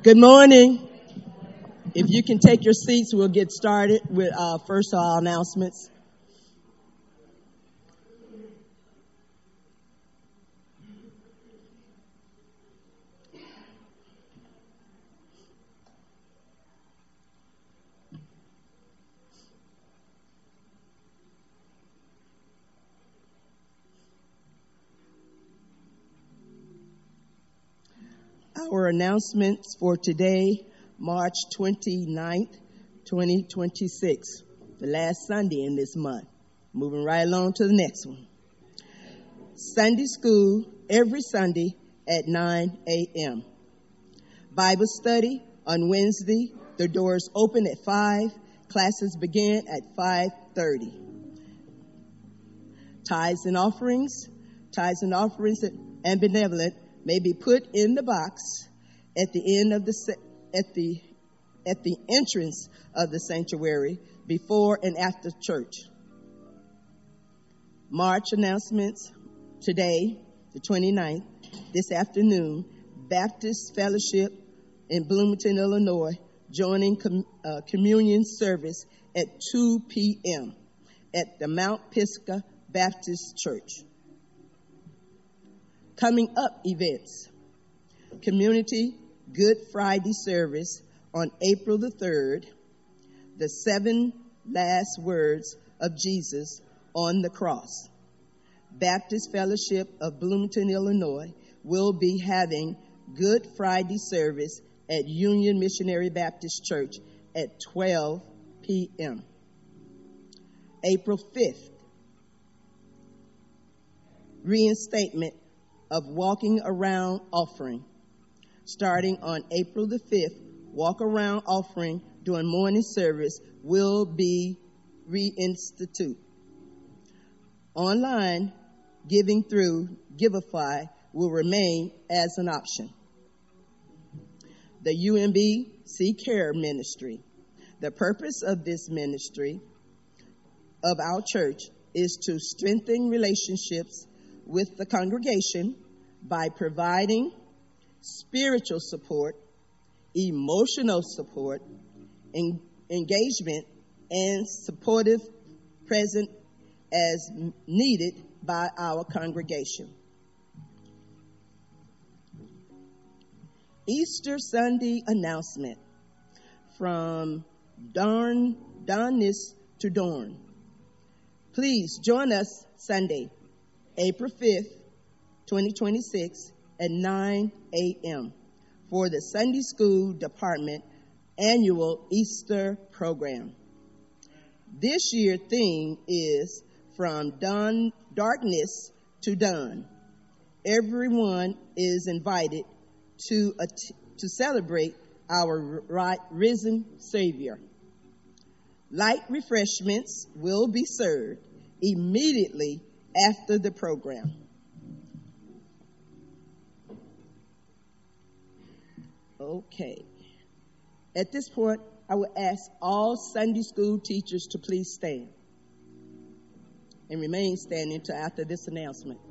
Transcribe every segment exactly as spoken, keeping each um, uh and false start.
Good morning. If you can take your seats, we'll get started with uh, first of all announcements. Our announcements for today, March twenty-ninth, twenty twenty-six, the last Sunday in this month. Moving right along to the next one. Sunday school every Sunday at nine a.m. Bible study on Wednesday. The doors open at five. Classes begin at five thirty. Tithes and offerings. Tithes and offerings and benevolent may be put in the box at the end of the at the at the entrance of the sanctuary before and after church. March announcements today, the twenty-ninth, this afternoon, Baptist Fellowship in Bloomington, Illinois, joining com, uh, communion service at two p.m. at the Mount Pisgah Baptist Church. Coming up events, Community Good Friday service on April the third, the seven last words of Jesus on the cross. Baptist Fellowship of Bloomington, Illinois will be having Good Friday service at Union Missionary Baptist Church at twelve p.m. April fifth, reinstatement of Walking Around offering. Starting on April the fifth, Walk Around offering during morning service will be reinstituted. Online giving through Giveify will remain as an option. The U M B C Care Ministry. The purpose of this ministry of our church is to strengthen relationships with the congregation by providing spiritual support, emotional support, en- engagement, and supportive present as needed by our congregation. Easter Sunday announcement from dawn, darkness to dawn. Please join us Sunday, April fifth, twenty twenty-six at nine a.m. for the Sunday School Department annual Easter program. This year's theme is From Dawn, Darkness to Dawn. Everyone is invited to, uh, to celebrate our risen Savior. Light refreshments will be served immediately after the program. Okay. At this point, I would ask all Sunday school teachers to please stand and remain standing until after this announcement.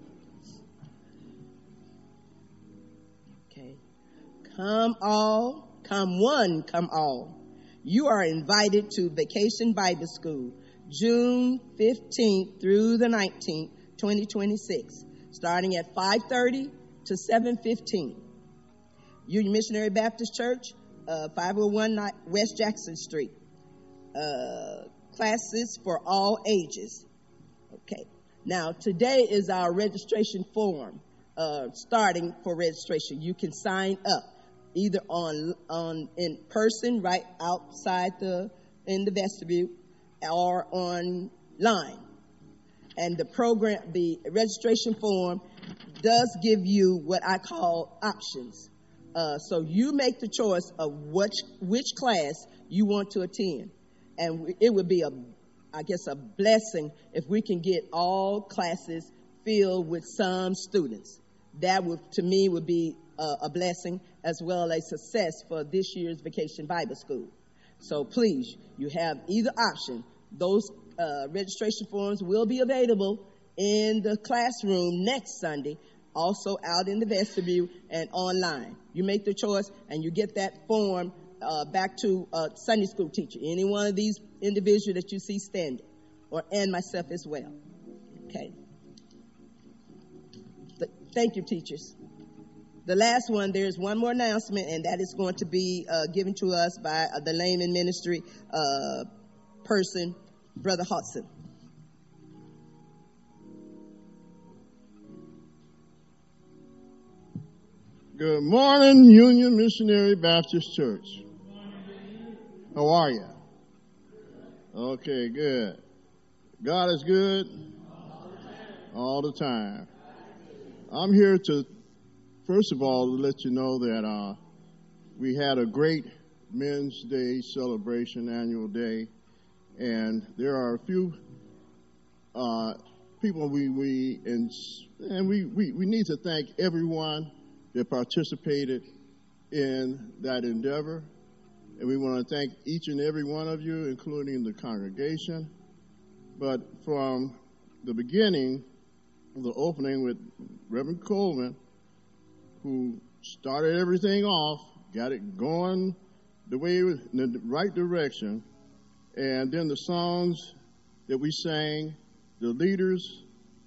Okay. Come all, come one, come all. You are invited to Vacation Bible School, June fifteenth through the nineteenth, twenty twenty-six, starting at five thirty to seven fifteen. Union Missionary Baptist Church, uh, five oh one West Jackson Street. Uh, classes for all ages. Okay. Now, today is our registration form, uh, starting for registration. You can sign up either on on in person, right outside the in the vestibule, or online. And the program, the registration form does give you what I call options. Uh, so you make the choice of which which class you want to attend. And it would be, a, I guess, a blessing if we can get all classes filled with some students. That would, to me, would be a, a blessing as well as success for this year's Vacation Bible School. So please, you have either option. Those uh, registration forms will be available in the classroom next Sunday also out in the vestibule and online. You make the choice, and you get that form uh, back to a Sunday school teacher, any one of these individuals that you see standing, or and myself as well. Okay. But thank you, teachers. The last one, there's one more announcement, and that is going to be uh, given to us by uh, the Layman Ministry uh, person, Brother Hodson. Good morning, Union Missionary Baptist Church. How are you? Okay, good. God is good all the time. I'm here to, first of all, to let you know that uh, we had a great Men's Day celebration, annual day, and there are a few uh, people we we and and we, we we need to thank everyone that participated in that endeavor. And we want to thank each and every one of you, including the congregation. But from the beginning of the opening with Reverend Coleman, who started everything off, got it going the way in the right direction, and then the songs that we sang, the leaders,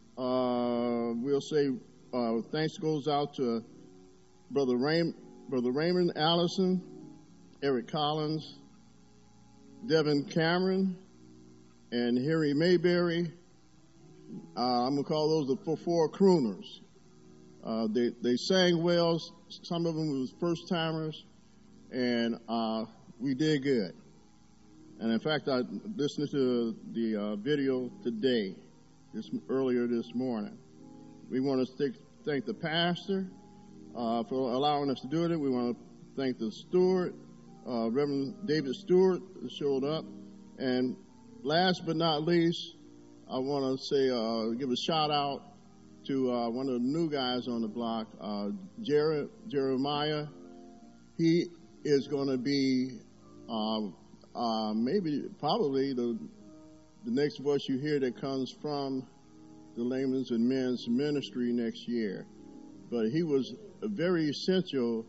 uh, we'll say uh, thanks goes out to Brother, Ray, Brother Raymond Allison, Eric Collins, Devin Cameron, and Harry Mayberry. Uh, I'm going to call those the four crooners. Uh, they, they sang well. Some of them was first-timers, and uh, we did good. And, in fact, I listened to the uh, video today, this earlier this morning. We want to thank the pastor Uh, for allowing us to do it. We want to thank the steward, uh, Reverend David Stewart, who showed up. And last but not least, I want to say, uh, give a shout out to uh, one of the new guys on the block, uh, Jer- Jeremiah. He is going to be uh, uh, maybe, probably the the next voice you hear that comes from the Layman's and Men's Ministry next year. But he was very essential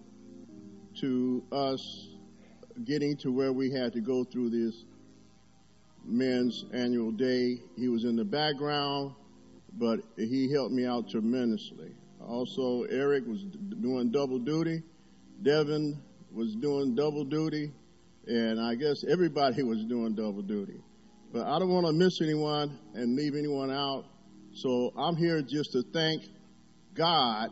to us getting to where we had to go through this men's annual day. He was in the background, but he helped me out tremendously. Also, Eric was doing double duty. Devin was doing double duty. And I guess everybody was doing double duty. But I don't want to miss anyone and leave anyone out. So I'm here just to thank God.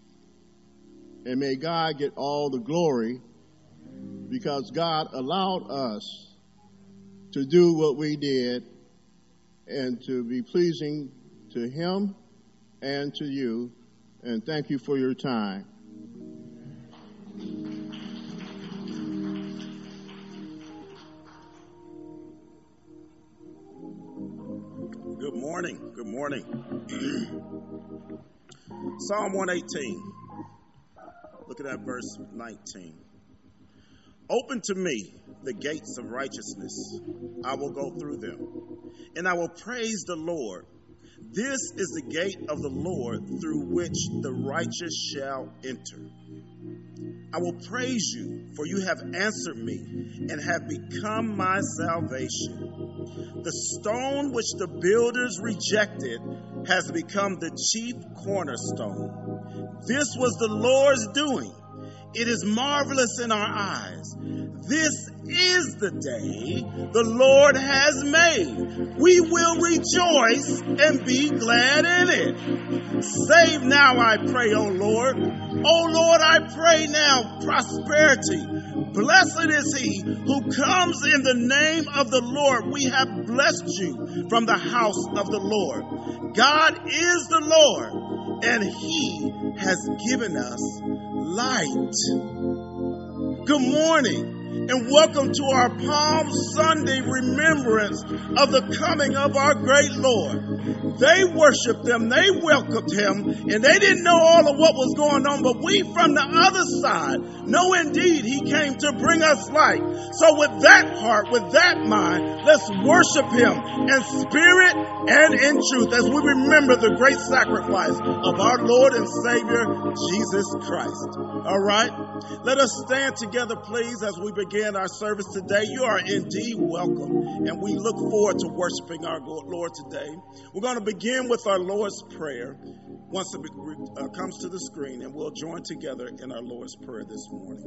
And may God get all the glory, because God allowed us to do what we did and to be pleasing to Him and to you. And thank you for your time. Good morning. Good morning. Psalm one eighteen. Look at that verse nineteen. Open to me the gates of righteousness. I will go through them, and I will praise the Lord. This is the gate of the Lord through which the righteous shall enter. I will praise you, for you have answered me and have become my salvation. The stone which the builders rejected has become the chief cornerstone. This was the Lord's doing. It is marvelous in our eyes. This is the day the Lord has made. We will rejoice and be glad in it. Save now, I pray, O Lord. O Lord, I pray now prosperity. Blessed is he who comes in the name of the Lord. We have blessed you from the house of the Lord. God is the Lord, and he has given us light. Good morning. and welcome to our Palm Sunday remembrance of the coming of our great Lord. They worshiped him, they welcomed him, and they didn't know all of what was going on, but we from the other side know indeed he came to bring us light. So with that heart, with that mind, let's worship him in spirit and in truth as we remember the great sacrifice of our Lord and Savior, Jesus Christ. All right? Let us stand together, please, as we begin our service today. You are indeed welcome, and we look forward to worshiping our Lord today. We're going to begin with our Lord's Prayer once it uh, comes to the screen, and we'll join together in our Lord's Prayer this morning.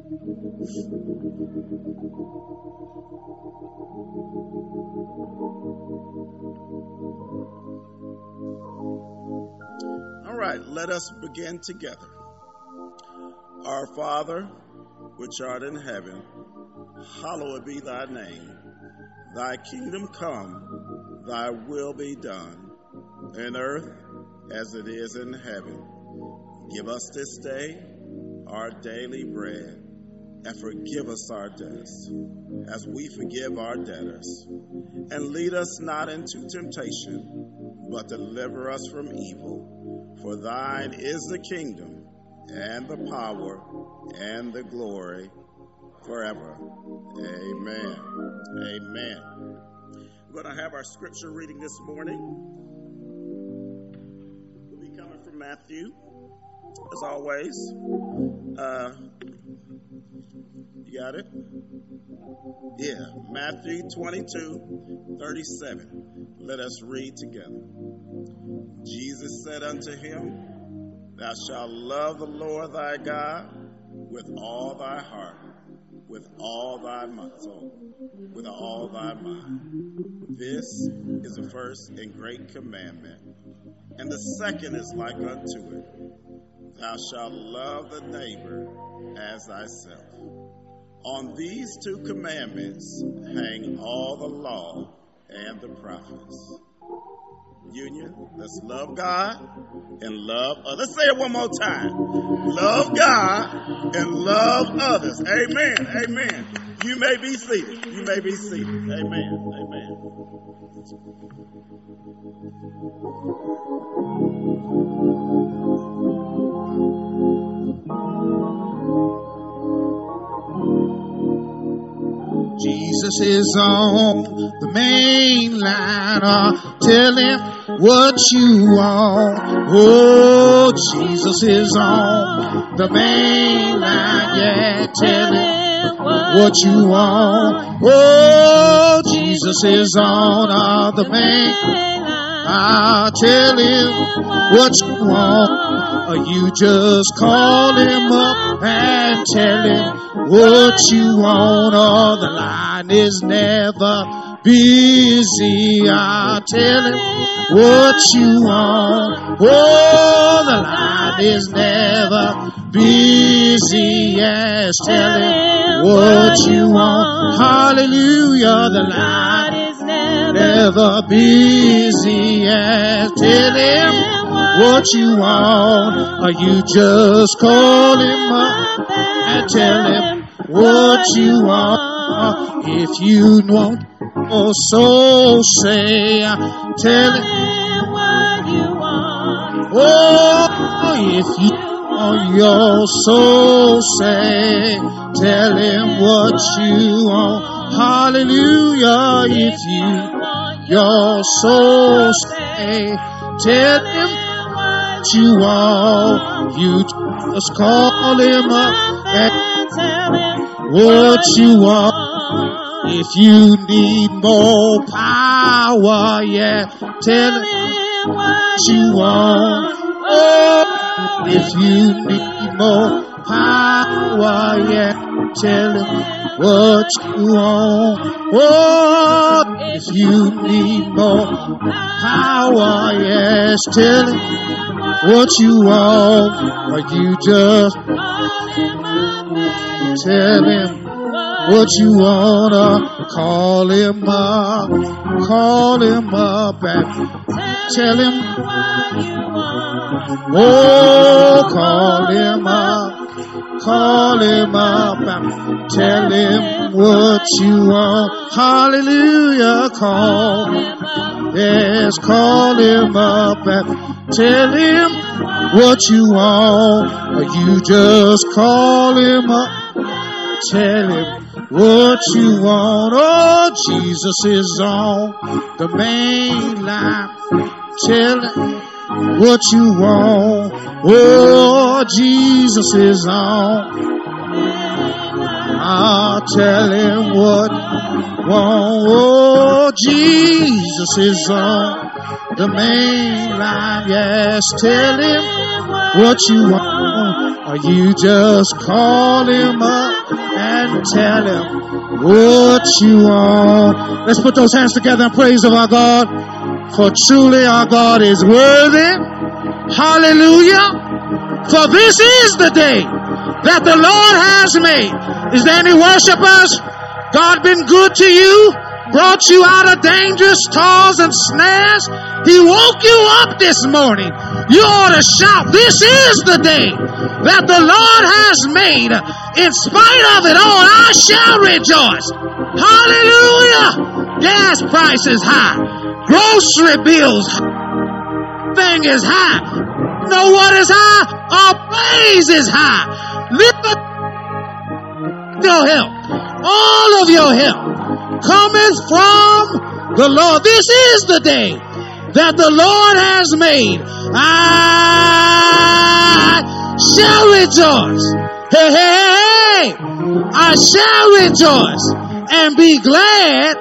All right, let us begin together. Our Father, which art in heaven, hallowed be thy name. Thy kingdom come, thy will be done, in earth as it is in heaven. Give us this day our daily bread, and forgive us our debts, as we forgive our debtors. And lead us not into temptation, but deliver us from evil. For thine is the kingdom, and the power, and the glory, forever. Amen. Amen. We're going to have our scripture reading this morning. We'll be coming from Matthew, as always. Uh, you got it? Yeah, Matthew twenty-two, thirty-seven. Let us read together. Jesus said unto him, Thou shalt love the Lord thy God with all thy heart, with all thy soul, with all thy mind. This is the first and great commandment. And the second is like unto it. Thou shalt love the neighbor as thyself. On these two commandments hang all the law and the prophets. Union, let's love God and love others. Let's say it one more time. Love God and love others. Amen. Amen. You may be seated. You may be seated. Amen. Amen. Jesus is on the main line. Uh, tell him what you want. Oh, Jesus is on the main line. Yeah, tell him what you want. Oh, Jesus is on uh, the main line. Uh, tell him what you want. Or you just call him up and tell him what you want. Oh, the line is never busy. I tell him what you want. Oh, the line is never busy. Yes, tell him what you want. Hallelujah, the line is never busy. Yes, tell him what you want. Or you just call him up and tell him what you want. If you want a soul, say, tell him what you want. Oh, if you want your soul, say, tell him what you want. Hallelujah. If you want your soul, say, tell him what you want. You just call him up and tell him what you want. If you need more power, yeah, tell him what you want. Oh, if you need more power, yeah, tell him what you want. Oh, if you need more power, yes, tell him what you want. Or you just tell him what you wanna. Call him up, call him up and tell him. Oh, call him up Call him up and tell him what you want. Hallelujah. Call. Yes, call him up and tell him what you want. Or you just call him up, tell him what you want. Oh, Jesus is on the main line. Tell him what you want. Oh, Jesus is on. I'll tell him what you want. Oh, Jesus is on the main line. Yes, tell him what you want. Or you just call him up and tell him what you want. Let's put those hands together in praise of our God. For truly our God is worthy. Hallelujah. For this is the day that the Lord has made. Is there any worshipers? God been good to you, brought you out of dangerous toils and snares. He woke you up this morning. You ought to shout, this is the day that the Lord has made. In spite of it all, I shall rejoice. Hallelujah. Gas price is high. Grocery bills, thing is high. Know what is high? Our praise is high. Lift up your help. All of your help cometh from the Lord. This is the day that the Lord has made. I shall rejoice. Hey, hey, hey. I shall rejoice and be glad.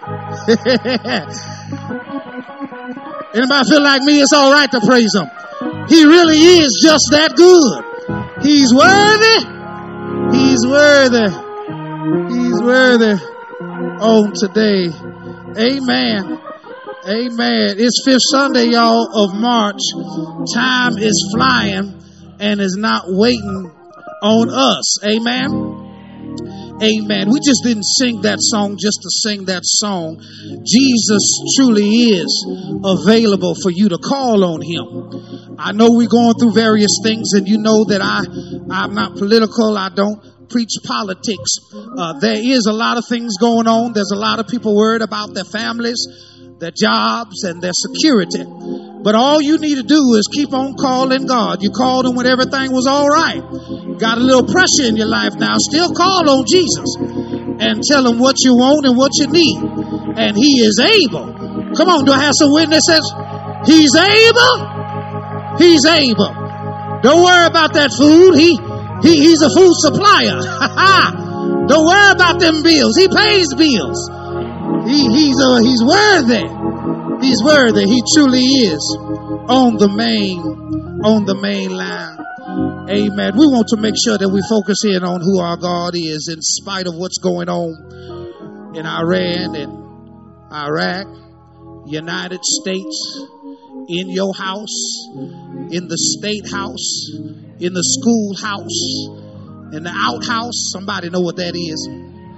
Anybody feel like me? It's all right to praise him. He really is just that good. He's worthy. He's worthy. He's worthy on today. Amen. Amen. It's fifth Sunday, y'all, of March. Time is flying and is not waiting on us. Amen. Amen. We just didn't sing that song just to sing that song. Jesus truly is available for you to call on him. I know we're going through various things, and you know that I, I'm not political. I don't preach politics. Uh, there is a lot of things going on. There's a lot of people worried about their families, their jobs, and their security. But all you need to do is keep on calling God. You called him when everything was all right. Got a little pressure in your life now. Still call on Jesus and tell him what you want and what you need. And he is able. Come on, do I have some witnesses? He's able. He's able. Don't worry about that food. He, he he's a food supplier. Don't worry about them bills. He pays bills. He, he's uh, he's worthy. He's worthy. He truly is on the main, on the main line. Amen. We want to make sure that we focus in on who our God is in spite of what's going on in Iran and Iraq, United States, in your house, in the state house, in the school house, in the outhouse. Somebody know what that is.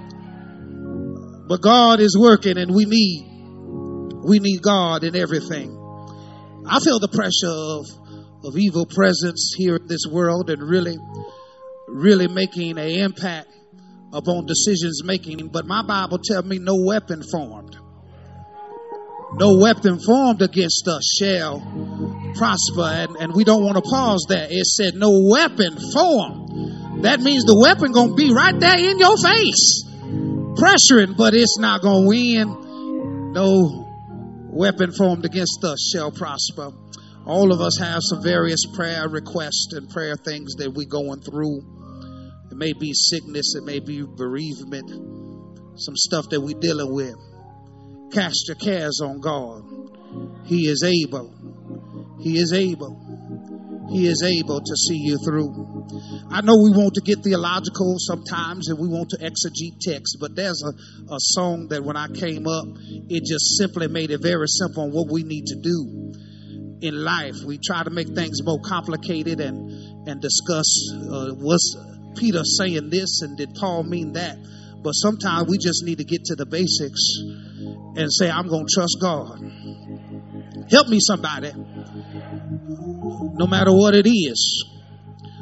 But God is working, and we need We need God in everything. I feel the pressure of, of evil presence here in this world and really, really making an impact upon decisions making. But my Bible tells me no weapon formed. No weapon formed against us shall prosper. And, and we don't want to pause there. It said no weapon formed. That means the weapon going to be right there in your face. Pressuring, but it's not going to win. No weapon formed against us shall prosper. All of us have some various prayer requests and prayer things that we're going through. It may be sickness, it may be bereavement, some stuff that we're dealing with. Cast your cares on God. He is able. He is able. He is able to see you through. I know we want to get theological sometimes and we want to exegete text, but there's a, a song that when I came up, it just simply made it very simple on what we need to do in life. We try to make things more complicated and, and discuss uh, what's Peter saying this and did Paul mean that. But sometimes we just need to get to the basics and say, I'm going to trust God. Help me, somebody. No matter what it is,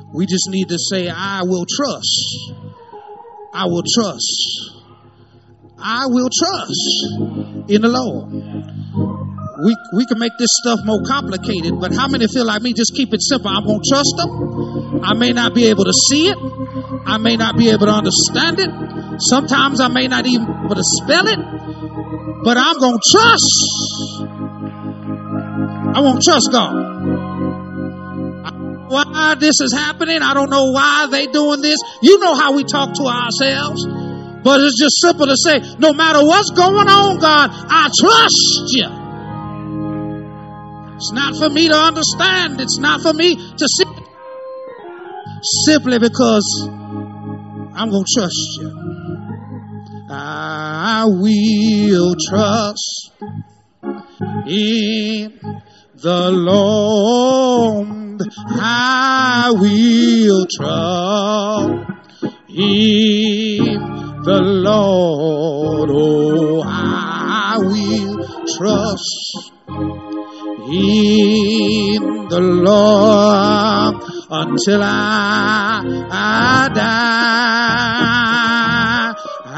We just need to say, I will trust. I will trust. I will trust in the Lord. We we can make this stuff more complicated, but how many feel like me? Just keep it simple. I'm going to trust Him. I may not be able to see it. I may not be able to understand it. Sometimes I may not even be able to spell it, but I'm going to trust. I won't trust God. I don't know why this is happening? I don't know why they doing this. You know how we talk to ourselves. But it's just simple to say, no matter what's going on, God, I trust you. It's not for me to understand. It's not for me to see. Simply because I'm going to trust you. I will trust in the Lord. I will trust in the Lord. Oh, I will trust in the Lord until I, I die.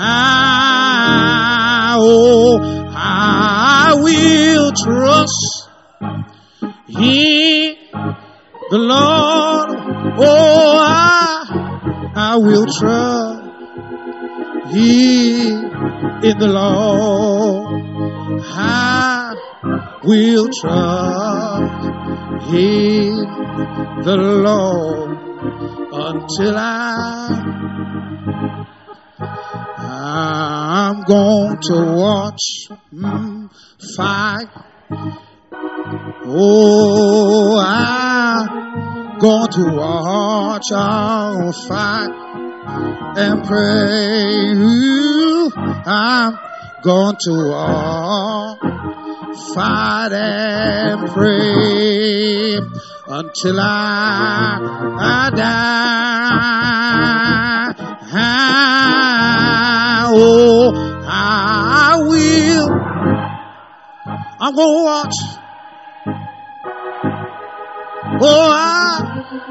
I, oh, I will trust in the Lord. Oh, I, I will trust in, in the Lord. I will trust in the Lord until I, I'm going to watch mm, fight. Oh, I'm going to watch all fight and pray. I'm going to walk, fight and pray until I, I die. I, oh, I will. I'm going to watch. Oh, I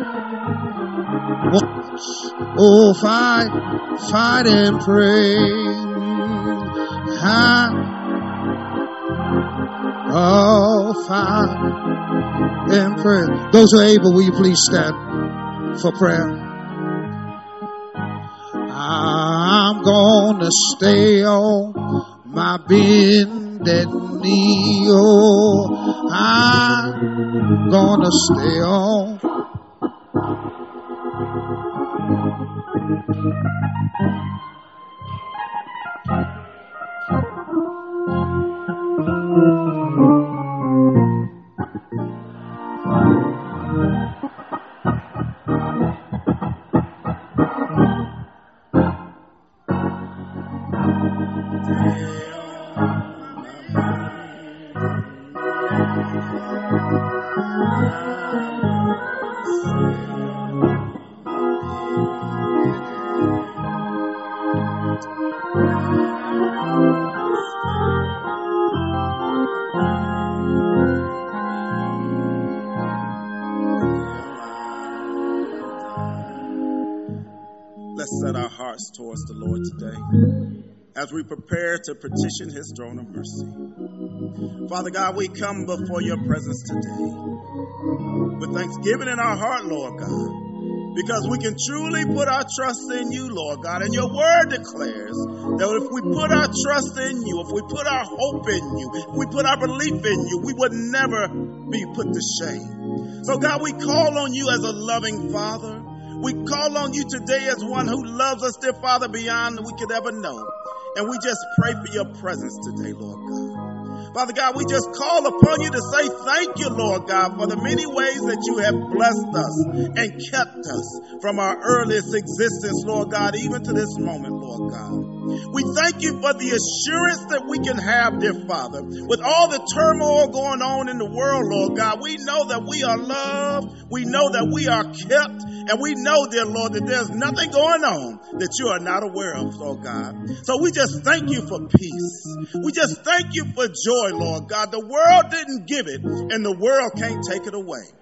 watch. Oh, fight, fight and pray. I, oh, fight and pray. Those who are able, will you please stand for prayer? I'm gonna stay on my bended knee. Oh, I'm gonna stay on. Let's set our hearts towards the Lord today as we prepare to petition His throne of mercy. Father God, we come before your presence today with thanksgiving in our heart, Lord God, because we can truly put our trust in you, Lord God. And your word declares that if we put our trust in you, if we put our hope in you, if we put our belief in you, we would never be put to shame. So God, we call on you as a loving Father. We call on you today as one who loves us, dear Father, beyond we could ever know. And we just pray for your presence today, Lord God. Father God, we just call upon you to say thank you, Lord God, for the many ways that you have blessed us and kept us from our earliest existence, Lord God, even to this moment, Lord God. We thank you for the assurance that we can have, dear Father, with all the turmoil going on in the world, Lord God. We know that we are loved. We know that we are kept. And we know, dear Lord, that there's nothing going on that you are not aware of, Lord God. So we just thank you for peace. We just thank you for joy, Lord God. The world didn't give it, and the world can't take it away.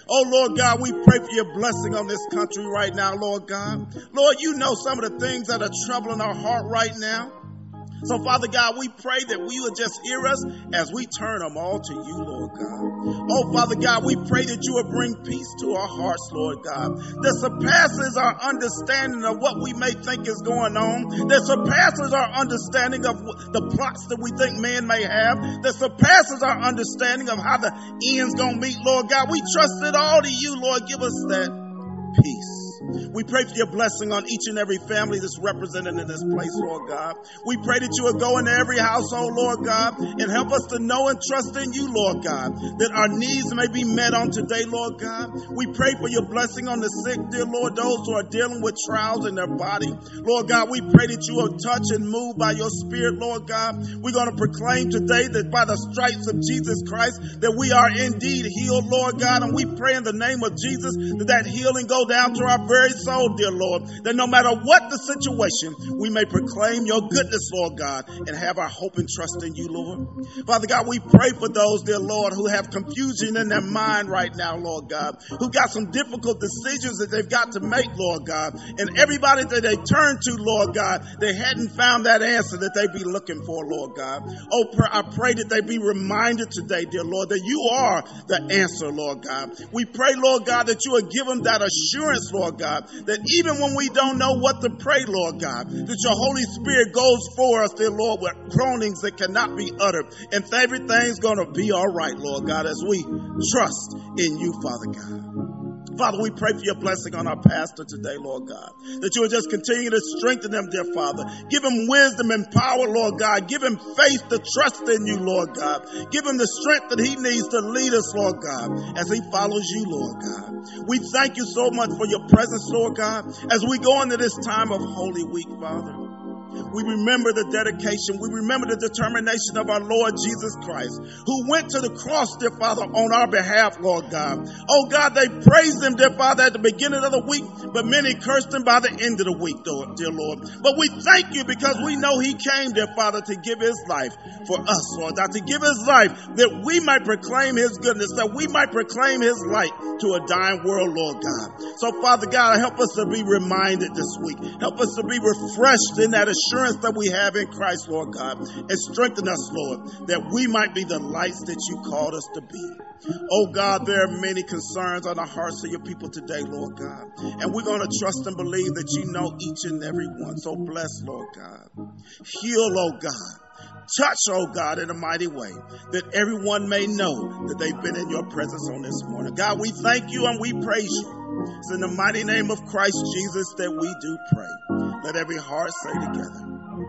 Oh, Lord God, we pray for your blessing on this country right now, Lord God. Lord, you know some of the things that are troubling our heart right now. So, Father God, we pray that we would just hear us as we turn them all to you, Lord God. Oh, Father God, we pray that you would bring peace to our hearts, Lord God, that surpasses our understanding of what we may think is going on, that surpasses our understanding of the plots that we think man may have, that surpasses our understanding of how the end's going to meet, Lord God. We trust it all to you, Lord. Give us that peace. We pray for your blessing on each and every family that's represented in this place, Lord God. We pray that you would go into every household, Lord God, and help us to know and trust in you, Lord God, that our needs may be met on today, Lord God. We pray for your blessing on the sick, dear Lord, those who are dealing with trials in their body. Lord God, we pray that you will touch and move by your spirit, Lord God. We're going to proclaim today that by the stripes of Jesus Christ, that we are indeed healed, Lord God, and we pray in the name of Jesus that that healing go down to our very soul, dear Lord, that no matter what the situation, we may proclaim your goodness, Lord God, and have our hope and trust in you, Lord. Father God, we pray for those, dear Lord, who have confusion in their mind right now, Lord God, who got some difficult decisions that they've got to make, Lord God, and everybody that they turn to, Lord God, they hadn't found that answer that they be looking for, Lord God. Oh, I pray that they be reminded today, dear Lord, that you are the answer, Lord God. We pray, Lord God, that you would give them that assurance, Lord God, that even when we don't know what to pray, Lord God, that your Holy Spirit goes for us, dear Lord, with groanings that cannot be uttered, and everything's going to be all right, Lord God, as we trust in you, Father God. Father, we pray for your blessing on our pastor today, Lord God, that you would just continue to strengthen him, dear Father. Give him wisdom and power, Lord God. Give him faith to trust in you, Lord God. Give him the strength that he needs to lead us, Lord God, as he follows you, Lord God. We thank you so much for your presence, Lord God, as we go into this time of Holy Week, Father. We remember the dedication. We remember the determination of our Lord Jesus Christ, who went to the cross, dear Father, on our behalf, Lord God. Oh God, they praised him, dear Father, at the beginning of the week, but many cursed him by the end of the week, dear Lord. But we thank you because we know he came, dear Father, to give his life for us, Lord God, to give his life that we might proclaim his goodness, that we might proclaim his light to a dying world, Lord God. So, Father God, help us to be reminded this week. Help us to be refreshed in that assurance that we have in Christ, Lord God, and strengthen us, Lord, that we might be the lights that you called us to be. Oh God, there are many concerns on the hearts of your people today, Lord God, and we're going to trust and believe that you know each and every one. So bless, Lord God. Heal, oh God. Touch, oh God, in a mighty way, that everyone may know that they've been in your presence on this morning. God, we thank you and we praise you. It's in the mighty name of Christ Jesus that we do pray. Let every heart say together,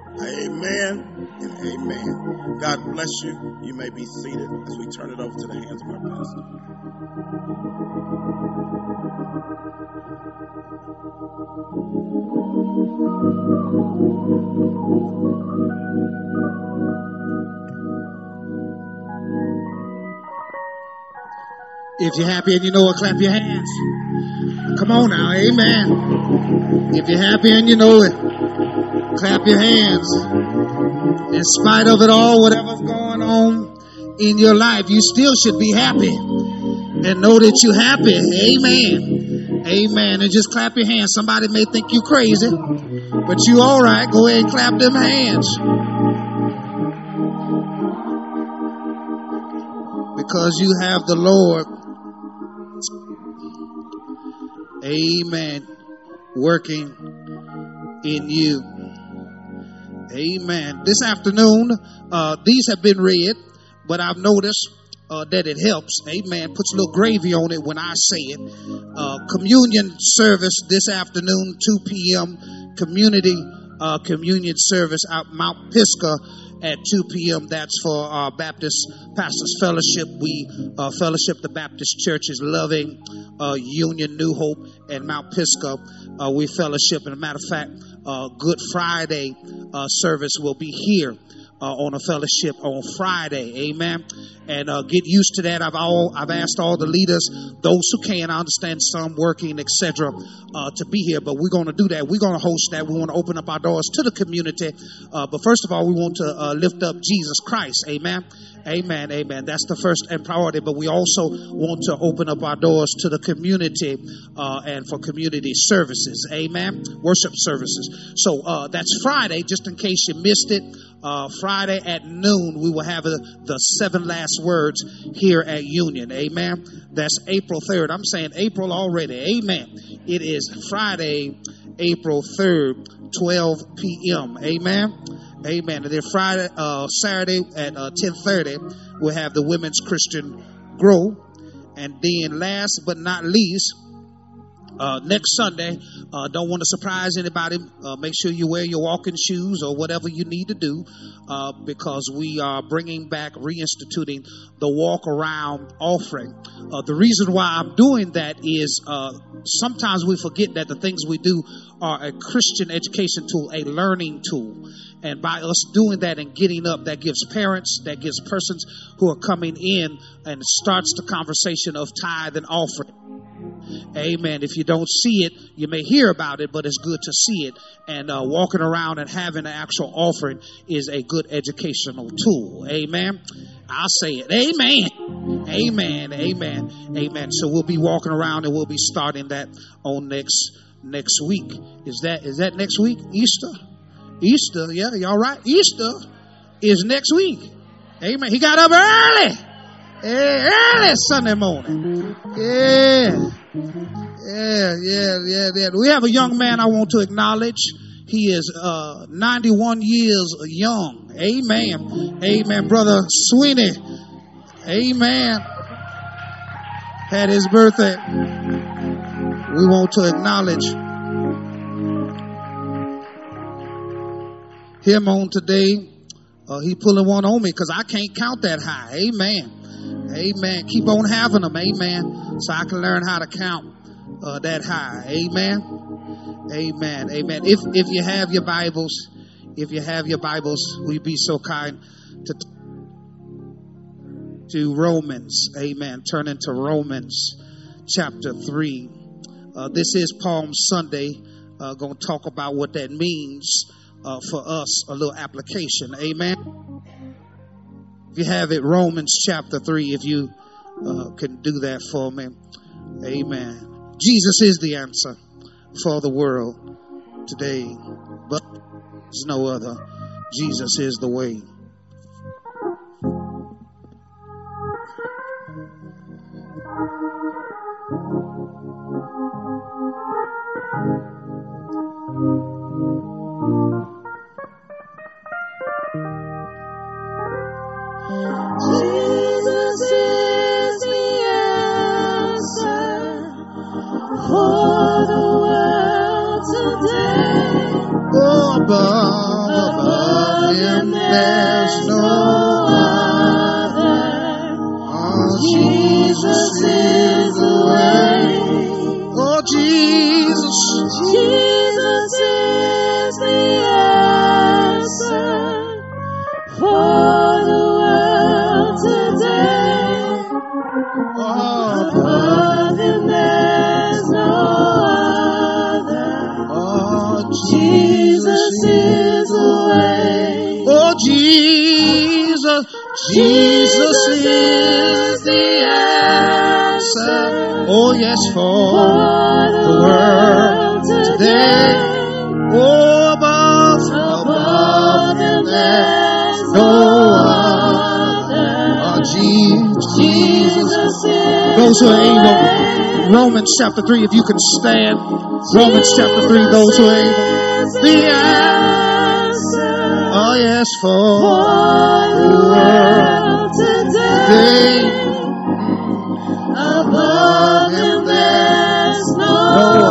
amen and amen. God bless you. You may be seated as we turn it over to the hands of our pastor. If you're happy and you know it, clap your hands. Come on now, amen. If you're happy and you know it, clap your hands. In spite of it all, whatever's going on in your life, you still should be happy and know that you're happy. Amen. Amen. And just clap your hands. Somebody may think you crazy, but you all right. Go ahead and clap them hands. Because you have the Lord, amen, working in you. Amen. This afternoon, uh, these have been read, but I've noticed uh, that it helps. Amen. Puts a little gravy on it when I say it. Uh, communion service this afternoon, two p.m. Community uh, communion service out Mount Pisgah at two p.m. That's for our Baptist Pastors Fellowship. We uh, fellowship the Baptist churches, Loving, uh, Union, New Hope, and Mount Pisgah. Uh, we fellowship. And a matter of fact, uh, Good Friday uh, service will be here uh, on a fellowship on Friday. Amen. And uh, get used to that. I've all I've asked all the leaders, those who can, I understand some working, et cetera, uh, to be here. But we're going to do that. We're going to host that. We want to open up our doors to the community. Uh, but first of all, we want to uh, lift up Jesus Christ. Amen. Amen. Amen. That's the first and priority. But we also want to open up our doors to the community uh, and for community services. Amen. Worship services. So uh, that's Friday, just in case you missed it. Uh, Friday at noon, we will have a, the seven last words here at Union. Amen. That's April third. I'm saying April already. Amen. It is Friday, April third, twelve p.m. Amen. Amen. And then Friday, uh, Saturday at uh, ten thirty, we'll have the Women's Christian Grow. And then last but not least, Uh, next Sunday, uh, don't want to surprise anybody. Uh, make sure you wear your walking shoes or whatever you need to do, uh, because we are bringing back, reinstituting the walk around offering. Uh, the reason why I'm doing that is uh, sometimes we forget that the things we do are a Christian education tool, a learning tool. And by us doing that and getting up, that gives parents, that gives persons who are coming in, and starts the conversation of tithe and offering. Amen. If you don't see it, you may hear about it, but it's good to see it. And uh, walking around and having an actual offering is a good educational tool. Amen. I'll say it. Amen. Amen. Amen. Amen. So we'll be walking around, and we'll be starting that on next next week. Is that is that next week? Easter? Easter. Yeah, y'all right? Easter is next week. Amen. He got up early. Early Sunday morning. Yeah. Yeah, yeah, yeah, yeah. We have a young man I want to acknowledge. He is uh, ninety-one years young. Amen. Amen. Brother Sweeney. Amen. Had his birthday. We want to acknowledge him on today. Uh, he pulling one on me because I can't count that high. Amen. Amen. Keep on having them. Amen. So I can learn how to count uh, that high. Amen. Amen. Amen. If if you have your Bibles, if you have your Bibles, will you be so kind to to Romans. Amen. Turn into Romans chapter three. Uh, this is Palm Sunday. Uh, going to talk about what that means uh, for us. A little application. Amen. If you have it, Romans chapter three, if you uh, can do that for me. Amen. Jesus is the answer for the world today, but there's no other. Jesus is the way. Jesus is the answer for the world today. Oh, above, above him there's no other. Oh, Jesus is the way. Oh, Jesus. Jesus is the answer for the world today. Oh, Above him there's no other. oh, Jesus is the way. Oh, Jesus, Jesus is the answer. Oh, yes, for the world today. Oh, above, above him there's no other. Oh, Jesus, Jesus is those who are the able. way. Romans chapter three, if you can stand. Romans chapter three, those who are able. The answer. Oh, yes, for For the world today. today. Above him there's no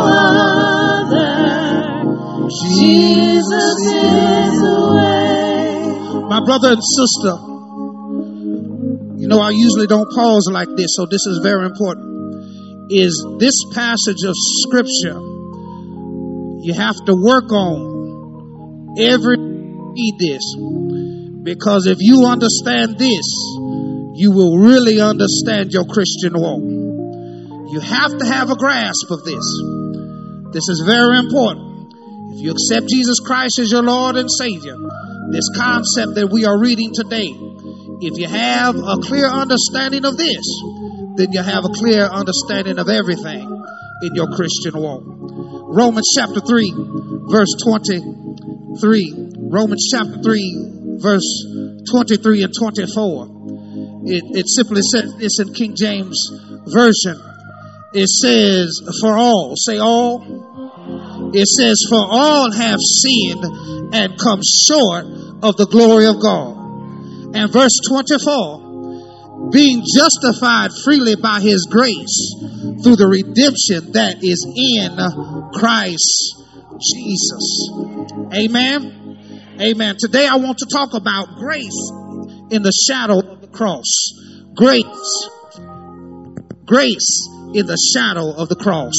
other. Jesus is the way. My brother and sister, you know, I usually don't pause like this, so this is very important. Is this passage of scripture you have to work on every read this, Because if you understand this, you will really understand your Christian walk. You have to have a grasp of this. This is very important. If you accept Jesus Christ as your Lord and Savior, this concept that we are reading today, if you have a clear understanding of this, then you have a clear understanding of everything in your Christian walk. Romans chapter three, verse twenty-three. Romans chapter three, verse twenty-three and twenty-four. It, it simply says this in King James Version. It says, for all, say all. It says, for all have sinned and come short of the glory of God. And verse twenty-four, being justified freely by his grace through the redemption that is in Christ Jesus. Amen. Amen. Today I want to talk about grace in the shadow of the cross. Grace. Grace in the shadow of the cross.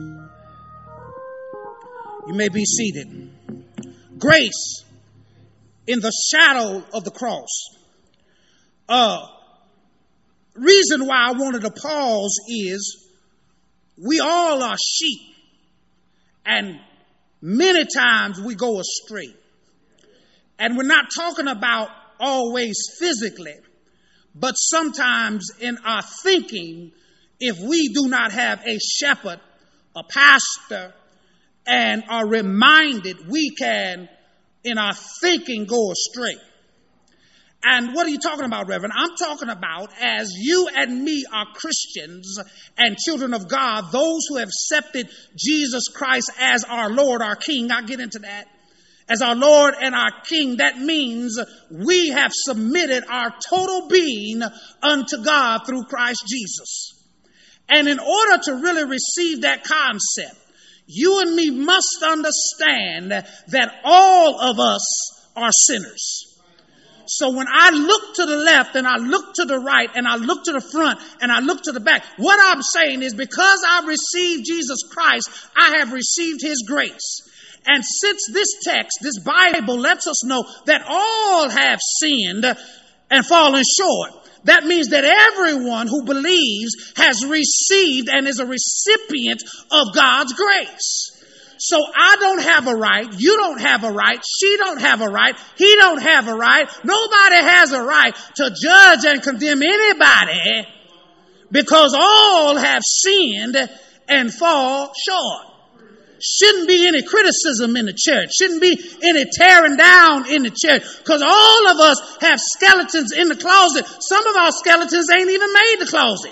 You may be seated. Grace in the shadow of the cross. Uh, reason why I wanted to pause is we all are sheep, and many times we go astray. And we're not talking about always physically, but sometimes in our thinking, if we do not have a shepherd, a pastor, and are reminded, we can, in our thinking, go astray. And what are you talking about, Reverend? I'm talking about as you and me are Christians and children of God, those who have accepted Jesus Christ as our Lord, our King. I'll get into that. As our Lord and our King, that means we have submitted our total being unto God through Christ Jesus. And in order to really receive that concept, you and me must understand that all of us are sinners. So when I look to the left and I look to the right and I look to the front and I look to the back, what I'm saying is because I've received Jesus Christ, I have received his grace. And since this text, this Bible lets us know that all have sinned and fallen short, that means that everyone who believes has received and is a recipient of God's grace. So I don't have a right, you don't have a right, she don't have a right, he don't have a right, nobody has a right to judge and condemn anybody because all have sinned and fall short. Shouldn't be any criticism in the church. Shouldn't be any tearing down in the church. Because all of us have skeletons in the closet. Some of our skeletons ain't even made the closet.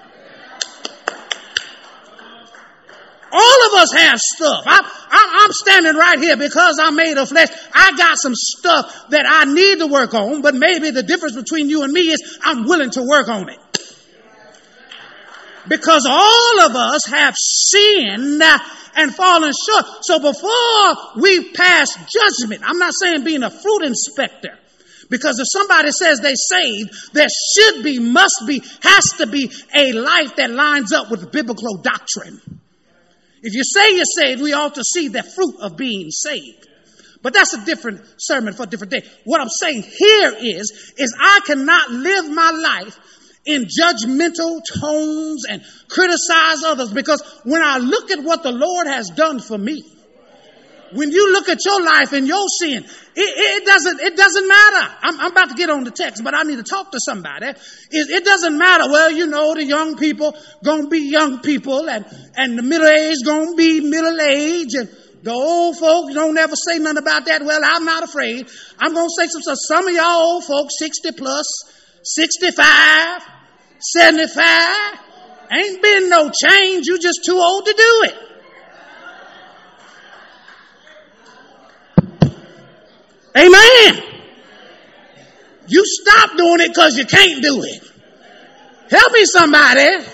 All of us have stuff. I, I, I'm standing right here because I'm made of flesh. I got some stuff that I need to work on. But maybe the difference between you and me is I'm willing to work on it. Because all of us have sinned and fallen short. So before we pass judgment, I'm not saying being a fruit inspector. Because if somebody says they saved, there should be, must be, has to be a life that lines up with biblical doctrine. If you say you're saved, we ought to see the fruit of being saved. But that's a different sermon for a different day. What I'm saying here is, is I cannot live my life in judgmental tones and criticize others, because when I look at what the Lord has done for me, when you look at your life and your sin, it, it doesn't, it doesn't matter. I'm, I'm about to get on the text, but I need to talk to somebody. It, it doesn't matter. Well, you know, the young people gonna be young people, and, and the middle age gonna be middle age, and the old folks don't ever say nothing about that. Well, I'm not afraid. I'm gonna say some stuff. Some of y'all old folks, sixty plus, sixty-five, seventy-five, ain't been no change. You just too old to do it. Amen. You stop doing it because you can't do it. Help me, somebody.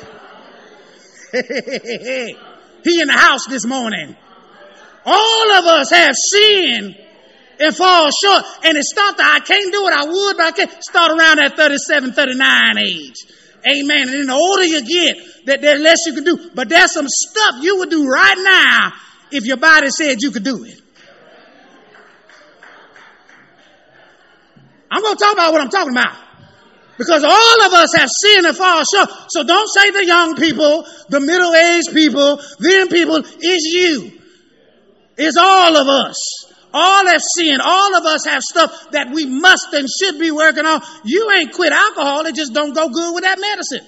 He in the house this morning. All of us have sinned and fall short. And it starts, I can't do it. I would, but I can't. Start around that thirty-seven, thirty-nine age. Amen. And then the older you get, that there's less you can do. But there's some stuff you would do right now if your body said you could do it. I'm I'm going to talk about what I'm talking about. Because all of us have sinned and fall short. So don't say the young people, the middle-aged people, them people. It's you. It's all of us. All have sinned. All of us have stuff that we must and should be working on. You ain't quit alcohol. It just don't go good with that medicine.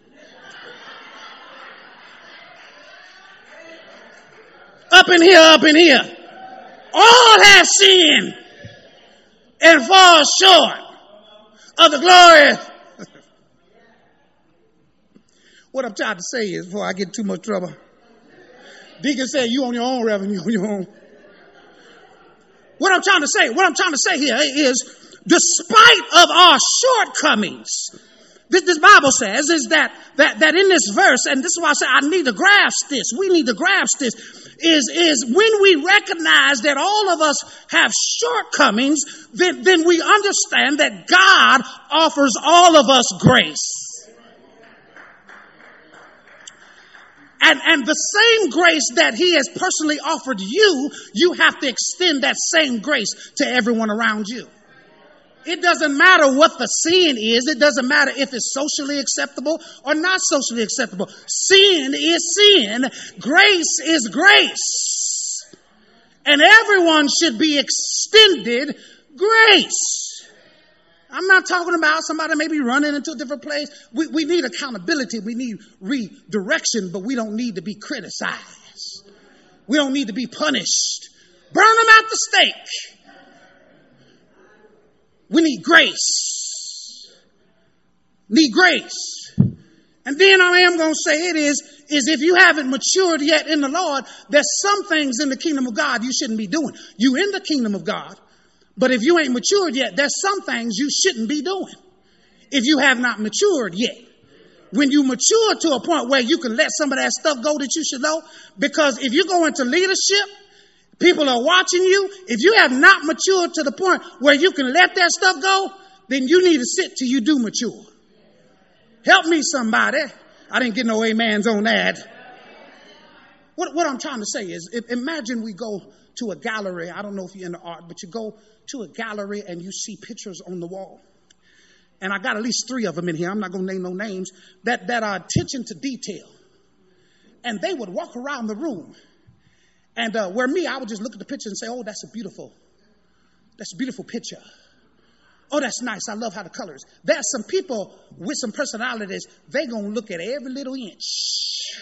Up in here, up in here. All have sinned and fall short of the glory. What I'm trying to say is, before I get in too much trouble, Deacon said, you on your own, Reverend, you on your own. What I'm trying to say, what I'm trying to say here is, despite of our shortcomings, this, this Bible says is that, that, that in this verse, and this is why I say I need to grasp this, we need to grasp this, is, is when we recognize that all of us have shortcomings, then, then we understand that God offers all of us grace. And, and the same grace that he has personally offered you, you have to extend that same grace to everyone around you. It doesn't matter what the sin is. It doesn't matter if it's socially acceptable or not socially acceptable. Sin is sin. Grace is grace. And everyone should be extended grace. I'm not talking about somebody maybe running into a different place. We, we need accountability. We need redirection, but we don't need to be criticized. We don't need to be punished. Burn them at the stake. We need grace. Need grace. And then I am going to say it is, is if you haven't matured yet in the Lord, there's some things in the kingdom of God you shouldn't be doing. You in the kingdom of God. But if you ain't matured yet, there's some things you shouldn't be doing if you have not matured yet. When you mature to a point where you can let some of that stuff go that you should know, because if you go into leadership, people are watching you. If you have not matured to the point where you can let that stuff go, then you need to sit till you do mature. Help me, somebody. I didn't get no amens on that. What, what I'm trying to say is, if, imagine we go to a gallery. I don't know if you're into art, but you go to a gallery and you see pictures on the wall. And I got at least three of them in here. I'm not going to name no names that, that are attention to detail. And they would walk around the room. And uh, where me, I would just look at the picture and say, oh, that's a beautiful, that's a beautiful picture. Oh, that's nice. I love how the colors. There's some people with some personalities. They're going to look at every little inch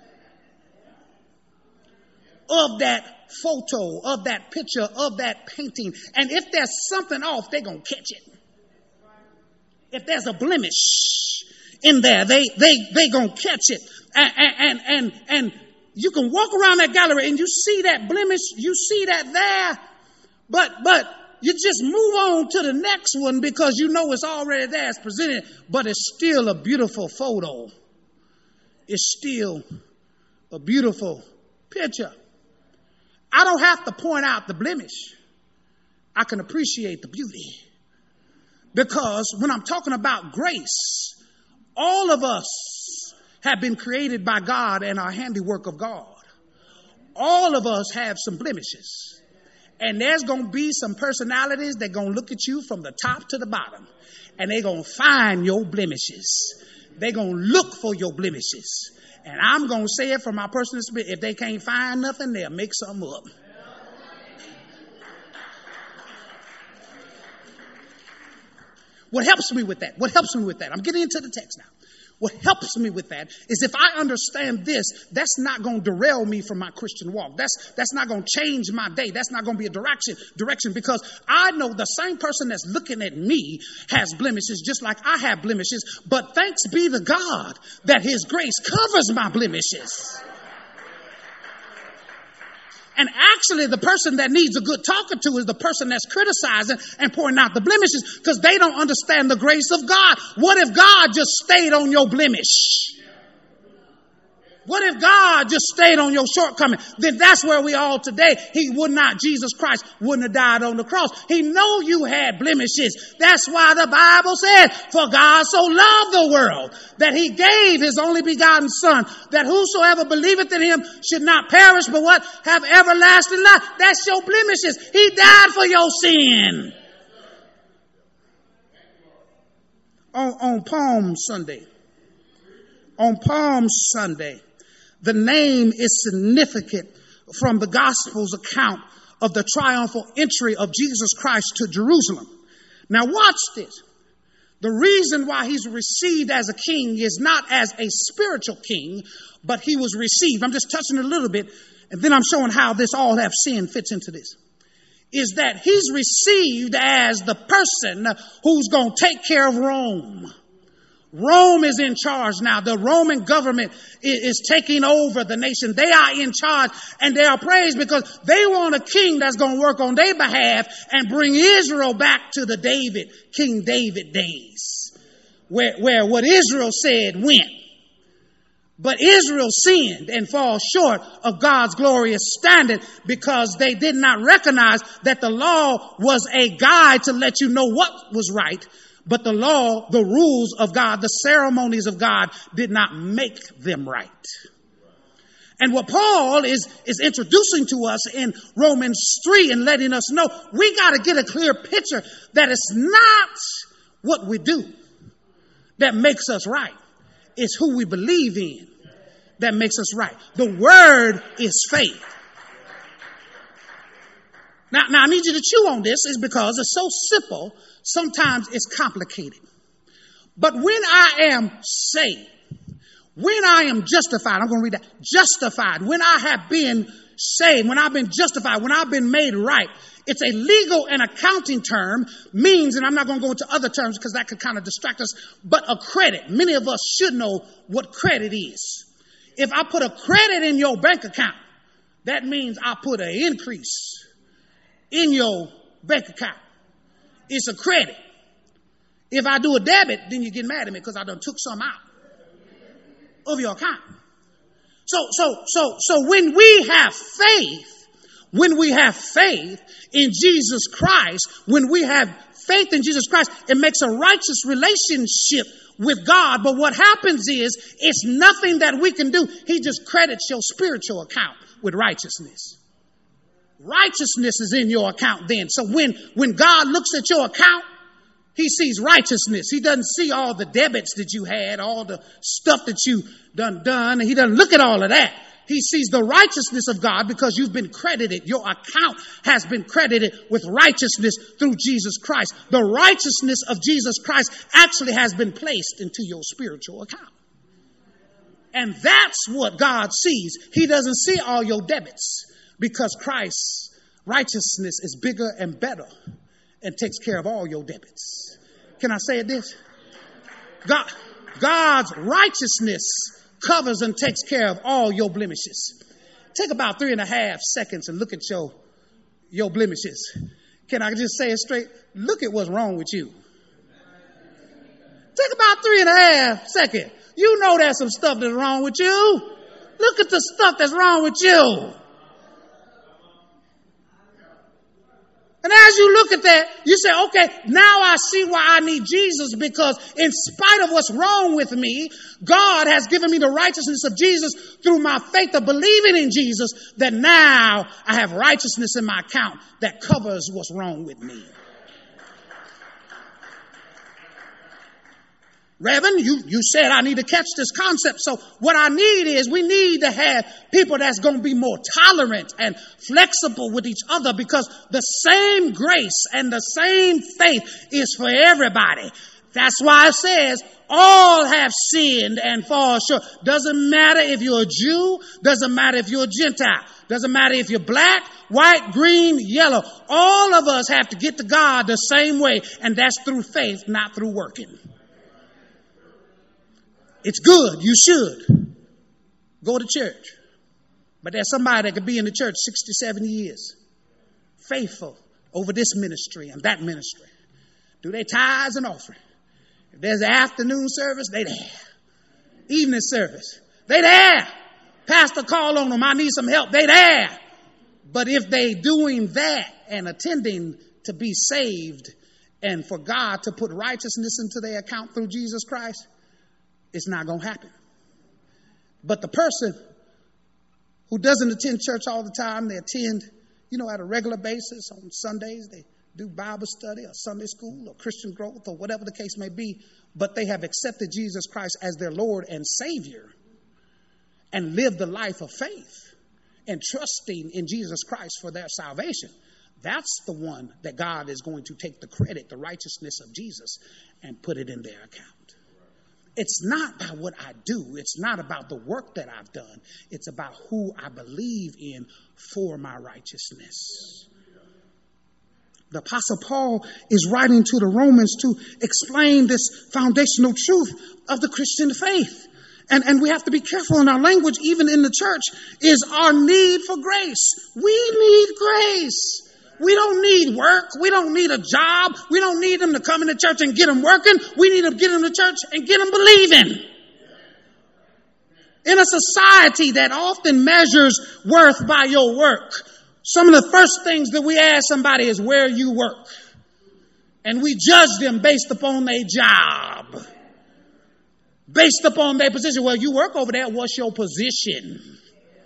of that photo, of that picture, of that painting. And if there's something off, they're going to catch it. If there's a blemish in there, they they they going to catch it. And, and, and, and you can walk around that gallery and you see that blemish, you see that there, but, but you just move on to the next one because you know it's already there, it's presented, but it's still a beautiful photo. It's still a beautiful picture. I don't have to point out the blemish. I can appreciate the beauty. Because when I'm talking about grace, all of us have been created by God and are handiwork of God. All of us have some blemishes. And there's going to be some personalities that are going to look at you from the top to the bottom. And they're going to find your blemishes. They're going to look for your blemishes. And I'm going to say it from my personal experience. If they can't find nothing, they'll make something up. What helps me with that? What helps me with that? I'm getting into the text now. What helps me with that is if I understand this, that's not going to derail me from my Christian walk. That's that's not going to change my day. That's not going to be a direction direction because I know the same person that's looking at me has blemishes just like I have blemishes. But thanks be to God that his grace covers my blemishes. And actually, the person that needs a good talking to is the person that's criticizing and pointing out the blemishes because they don't understand the grace of God. What if God just stayed on your blemish? What if God just stayed on your shortcoming? Then that's where we are today. He would not, Jesus Christ wouldn't have died on the cross. He know you had blemishes. That's why the Bible said, for God so loved the world that he gave his only begotten son, that whosoever believeth in him should not perish, but what? Have everlasting life. That's your blemishes. He died for your sin. on, on Palm Sunday. On Palm Sunday, the name is significant from the Gospel's account of the triumphal entry of Jesus Christ to Jerusalem. Now watch this. The reason why he's received as a king is not as a spiritual king, but he was received. I'm just touching a little bit, and then I'm showing how this all have sin fits into this. Is that he's received as the person who's going to take care of Rome. Rome is in charge now. The Roman government is, is taking over the nation. They are in charge, and they are praised because they want a king that's going to work on their behalf and bring Israel back to the David, King David days, where, where what Israel said went. But Israel sinned and fall short of God's glorious standard because they did not recognize that the law was a guide to let you know what was right. But the law, the rules of God, the ceremonies of God did not make them right. And what Paul is, is introducing to us in Romans three and letting us know, we got to get a clear picture that it's not what we do that makes us right. It's who we believe in that makes us right. The word is faith. Now, now I need you to chew on this is because it's so simple. Sometimes it's complicated. But when I am saved, when I am justified, I'm going to read that, justified, when I have been saved, when I've been justified, when I've been made right, it's a legal and accounting term, means, and I'm not going to go into other terms because that could kind of distract us, but a credit. Many of us should know what credit is. If I put a credit in your bank account, that means I put an increase in your bank account. It's a credit. If I do a debit, then you get mad at me because I done took some out of your account. So, so, so, so when we have faith, when we have faith in Jesus Christ, when we have faith in Jesus Christ, it makes a righteous relationship with God. But what happens is, it's nothing that we can do. He just credits your spiritual account with righteousness. Righteousness is in your account then. So when, when God looks at your account, he sees righteousness. He doesn't see all the debits that you had, all the stuff that you done done. He doesn't look at all of that. He sees the righteousness of God because you've been credited. Your account has been credited with righteousness through Jesus Christ. The righteousness of Jesus Christ actually has been placed into your spiritual account. And that's what God sees. He doesn't see all your debits because Christ's righteousness is bigger and better and takes care of all your debits. Can I say it this? God, God's righteousness covers and takes care of all your blemishes. Take about three and a half seconds and look at your, your blemishes. Can I just say it straight? Look at what's wrong with you. Take about three and a half seconds. You know there's some stuff that's wrong with you. Look at the stuff that's wrong with you. And as you look at that, you say, okay, now I see why I need Jesus, because in spite of what's wrong with me, God has given me the righteousness of Jesus through my faith of believing in Jesus, that now I have righteousness in my account that covers what's wrong with me. Reverend, you, you said I need to catch this concept. So what I need is we need to have people that's going to be more tolerant and flexible with each other, because the same grace and the same faith is for everybody. That's why it says all have sinned and fall short. Doesn't matter if you're a Jew. Doesn't matter if you're a Gentile. Doesn't matter if you're black, white, green, yellow. All of us have to get to God the same way. And that's through faith, not through working. It's good. You should go to church. But there's somebody that could be in the church sixty, seventy years. Faithful over this ministry and that ministry. Do they tithes and offering? If there's an afternoon service, they there. Evening service, they there. Pastor call on them, I need some help, they there. But if they doing that and attending to be saved and for God to put righteousness into their account through Jesus Christ, it's not going to happen. But the person who doesn't attend church all the time, they attend, you know, at a regular basis on Sundays, they do Bible study or Sunday school or Christian growth or whatever the case may be, but they have accepted Jesus Christ as their Lord and Savior and lived the life of faith and trusting in Jesus Christ for their salvation. That's the one that God is going to take the credit, the righteousness of Jesus, and put it in their account. It's not about what I do. It's not about the work that I've done. It's about who I believe in for my righteousness. The Apostle Paul is writing to the Romans to explain this foundational truth of the Christian faith. And, and we have to be careful in our language, even in the church, is our need for grace. We need grace. We don't need work. We don't need a job. We don't need them to come into church and get them working. We need to get them to church and get them believing. In a society that often measures worth by your work, some of the first things that we ask somebody is where you work. And we judge them based upon their job. Based upon their position. Well, you work over there. What's your position?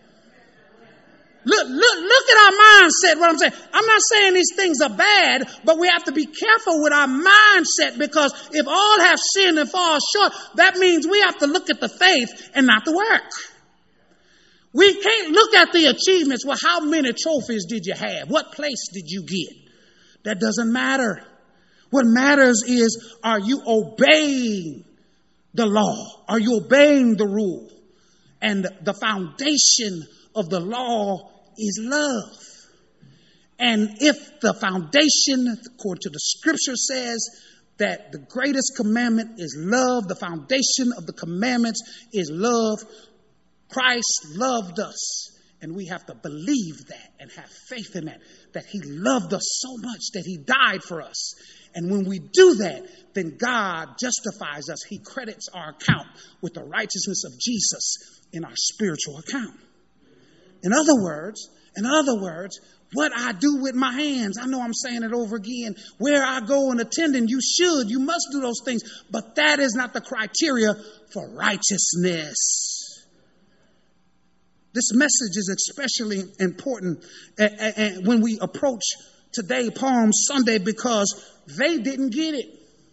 Look, look, look at our mindset, what I'm saying. I'm not saying these things are bad, but we have to be careful with our mindset, because if all have sinned and fall short, that means we have to look at the faith and not the work. We can't look at the achievements. Well, how many trophies did you have? What place did you get? That doesn't matter. What matters is, are you obeying the law? Are you obeying the rule? And the foundation of the law is love. And if the foundation, according to the scripture, says that the greatest commandment is love, the foundation of the commandments is love. Christ loved us, and we have to believe that and have faith in that, that he loved us so much that he died for us. And when we do that, then God justifies us. He credits our account with the righteousness of Jesus in our spiritual account. In other words, in other words, what I do with my hands, I know I'm saying it over again, where I go and attending, you should, you must do those things, but that is not the criteria for righteousness. This message is especially important when we approach today, Palm Sunday, because they didn't get it.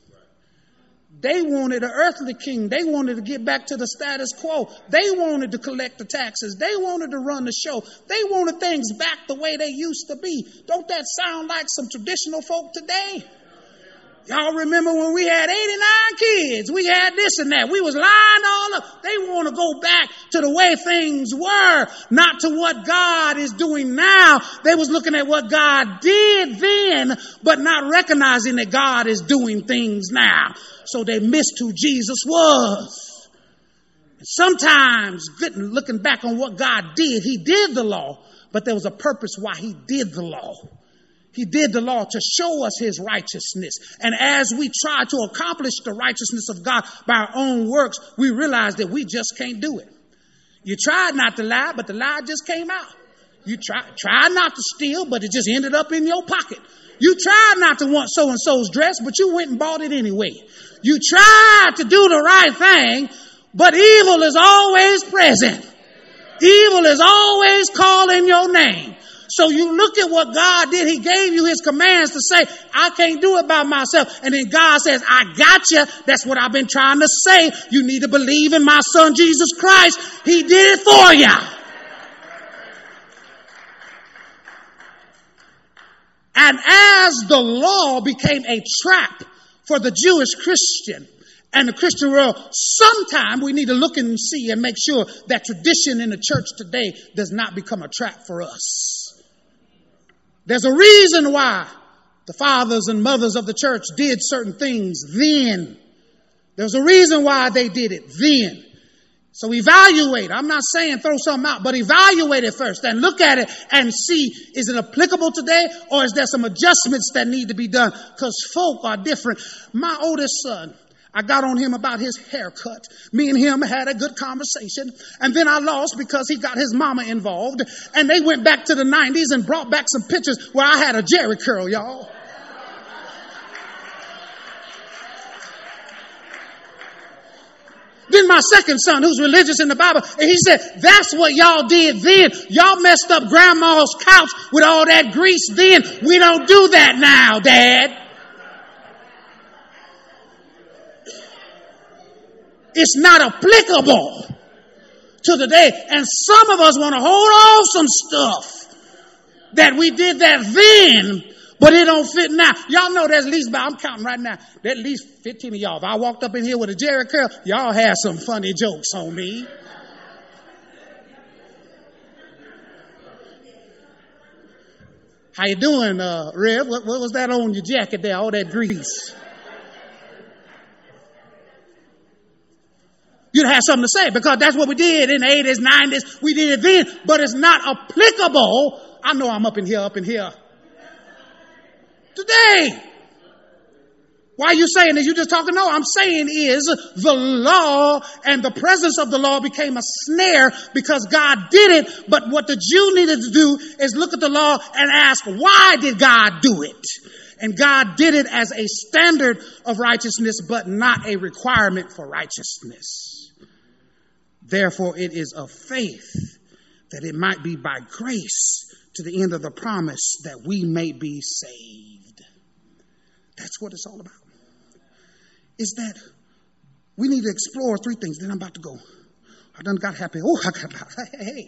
They wanted an earthly king. They wanted to get back to the status quo. They wanted to collect the taxes. They wanted to run the show. They wanted things back the way they used to be. Don't that sound like some traditional folk today? Y'all remember when we had eighty-nine kids? We had this and that. We was lined all up. They want to go back to the way things were, not to what God is doing now. They was looking at what God did then, but not recognizing that God is doing things now. So they missed who Jesus was. And sometimes, looking back on what God did, he did the law, but there was a purpose why he did the law. He did the law to show us his righteousness. And as we try to accomplish the righteousness of God by our own works, we realize that we just can't do it. You tried not to lie, but the lie just came out. You try, tried not to steal, but it just ended up in your pocket. You tried not to want so-and-so's dress, but you went and bought it anyway. You tried to do the right thing, but evil is always present. Evil is always calling your name. So you look at what God did. He gave you his commands to say, I can't do it by myself. And then God says, I got you. That's what I've been trying to say. You need to believe in my son, Jesus Christ. He did it for you. And as the law became a trap for the Jewish Christian and the Christian world, sometime we need to look and see and make sure that tradition in the church today does not become a trap for us. There's a reason why the fathers and mothers of the church did certain things then. There's a reason why they did it then. So evaluate. I'm not saying throw something out, but evaluate it first and look at it and see, is it applicable today, or is there some adjustments that need to be done? Because folk are different. My oldest son, I got on him about his haircut. Me and him had a good conversation. And then I lost because he got his mama involved. And they went back to the nineties and brought back some pictures where I had a Jerry curl, y'all. Then my second son, who's religious in the Bible, and he said, that's what y'all did then. Y'all messed up grandma's couch with all that grease then. We don't do that now, Dad. It's not applicable to today. And some of us want to hold on some stuff that we did that then, but it don't fit now. Y'all know there's at least about, I'm counting right now, there's at least fifteen of y'all. If I walked up in here with a Jerry curl, y'all had some funny jokes on me. How you doing, uh, Rev? What, what was that on your jacket there, all that grease? You'd have something to say because that's what we did in the eighties, nineties. We did it then, but it's not applicable. I know I'm up in here, up in here. Today. Why are you saying this? You just talking? No, I'm saying is the law and the presence of the law became a snare because God did it. But what the Jew needed to do is look at the law and ask, why did God do it? And God did it as a standard of righteousness, but not a requirement for righteousness. Therefore, it is of faith that it might be by grace to the end of the promise that we may be saved. That's what it's all about. Is that we need to explore three things. Then I'm about to go. I done got happy. Oh, I got hey, hey.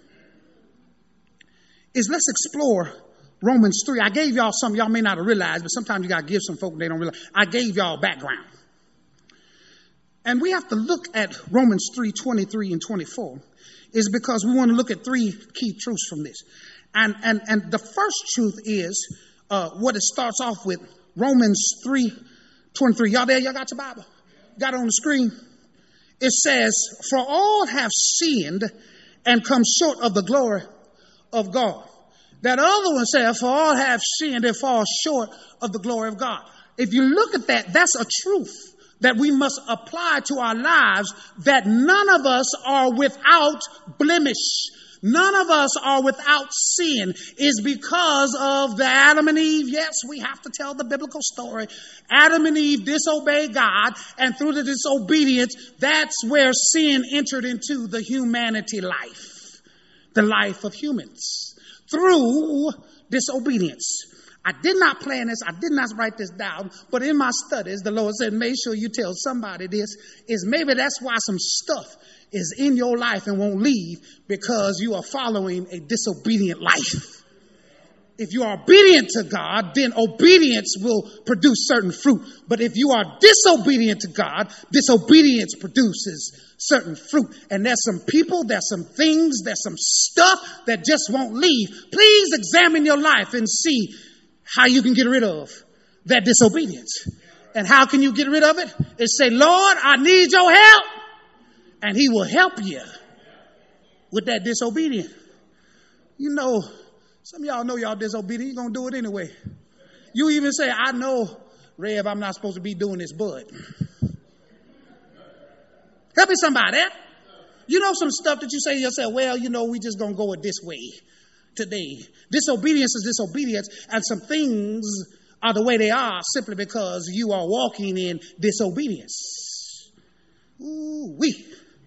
Is let's explore Romans three. I gave y'all some. Y'all may not have realized, but sometimes you got to give some folk they don't realize. I gave y'all background. And we have to look at Romans three, twenty-three and twenty-four is because we want to look at three key truths from this. And and and the first truth is uh, what it starts off with, Romans three, twenty-three. Y'all there? Y'all got your Bible? Got it on the screen? It says, for all have sinned and come short of the glory of God. That other one says, for all have sinned and fall short of the glory of God. If you look at that, that's a truth that we must apply to our lives, that none of us are without blemish. None of us are without sin. Is because of the Adam and Eve. Yes, we have to tell the biblical story. Adam and Eve disobeyed God, and through the disobedience, that's where sin entered into the humanity life, the life of humans, through disobedience. I did not plan this. I did not write this down. But in my studies, the Lord said, make sure you tell somebody this. Is maybe that's why some stuff is in your life and won't leave, because you are following a disobedient life. If you are obedient to God, then obedience will produce certain fruit. But if you are disobedient to God, disobedience produces certain fruit. And there's some people, there's some things, there's some stuff that just won't leave. Please examine your life and see how you can get rid of that disobedience. And how can you get rid of it? Is say, Lord, I need your help. And he will help you with that disobedience. You know, some of y'all know y'all disobedient. You're going to do it anyway. You even say, I know, Rev, I'm not supposed to be doing this, but. Help me somebody. You know some stuff that you say to yourself, well, you know, we just going to go it this way today. Disobedience is disobedience, and some things are the way they are simply because you are walking in disobedience. Ooh, we.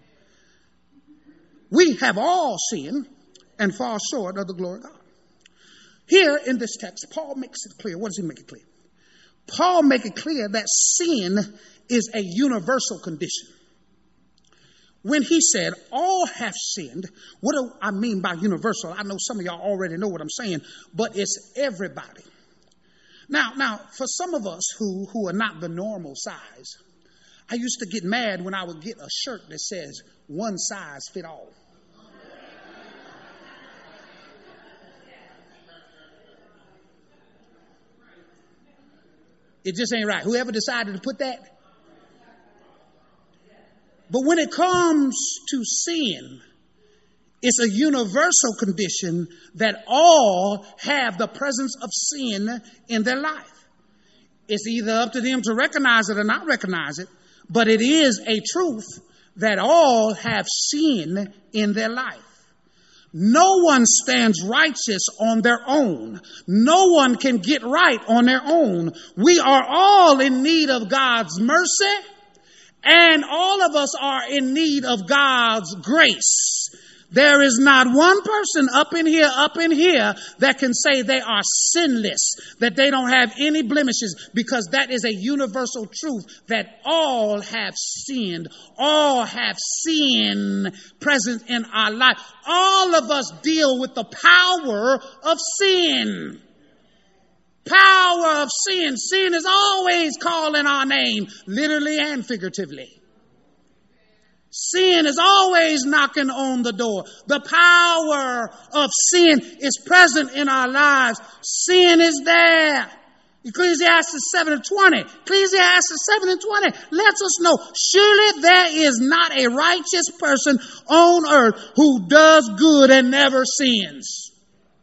We have all sinned and fall short of the glory of God. Here in this text, Paul makes it clear. What does he make it clear? Paul makes it clear that sin is a universal condition. When he said all have sinned, what do I mean by universal? I know some of y'all already know what I'm saying, but it's everybody. Now, now, for some of us who, who are not the normal size, I used to get mad when I would get a shirt that says one size fit all. It just ain't right. Whoever decided to put that. But when it comes to sin, it's a universal condition that all have the presence of sin in their life. It's either up to them to recognize it or not recognize it, but it is a truth that all have sin in their life. No one stands righteous on their own. No one can get right on their own. We are all in need of God's mercy And all of us are in need of God's grace. There is not one person up in here, up in here that can say they are sinless, that they don't have any blemishes, because that is a universal truth that all have sinned. All have sin present in our life. All of us deal with the power of sin. Power of sin. Sin is always calling our name, literally and figuratively. Sin is always knocking on the door. The power of sin is present in our lives. Sin is there. Ecclesiastes seven and twenty. Ecclesiastes seven and twenty lets us know, surely there is not a righteous person on earth who does good and never sins.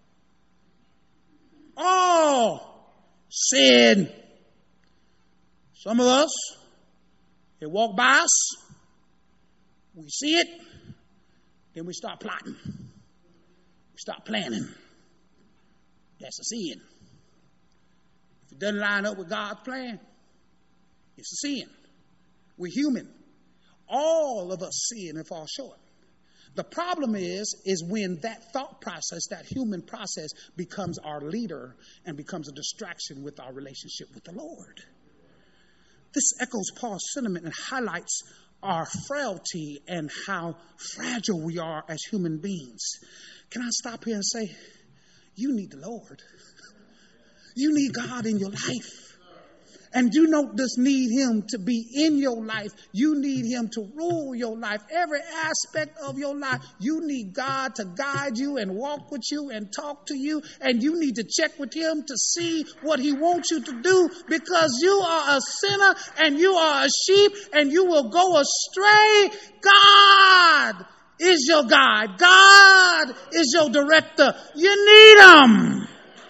All sin. Some of us, they walk by us. We see it, then we start plotting. We start planning. That's a sin. If it doesn't line up with God's plan, it's a sin. We're human. All of us sin and fall short. The problem is, is when that thought process, that human process, becomes our leader and becomes a distraction with our relationship with the Lord. This echoes Paul's sentiment and highlights our frailty and how fragile we are as human beings. Can I stop here and say, you need the Lord. You need God in your life. And you don't just need him to be in your life. You need him to rule your life. Every aspect of your life. You need God to guide you and walk with you and talk to you. And you need to check with him to see what he wants you to do, because you are a sinner and you are a sheep and you will go astray. God is your guide. God is your director. You need him.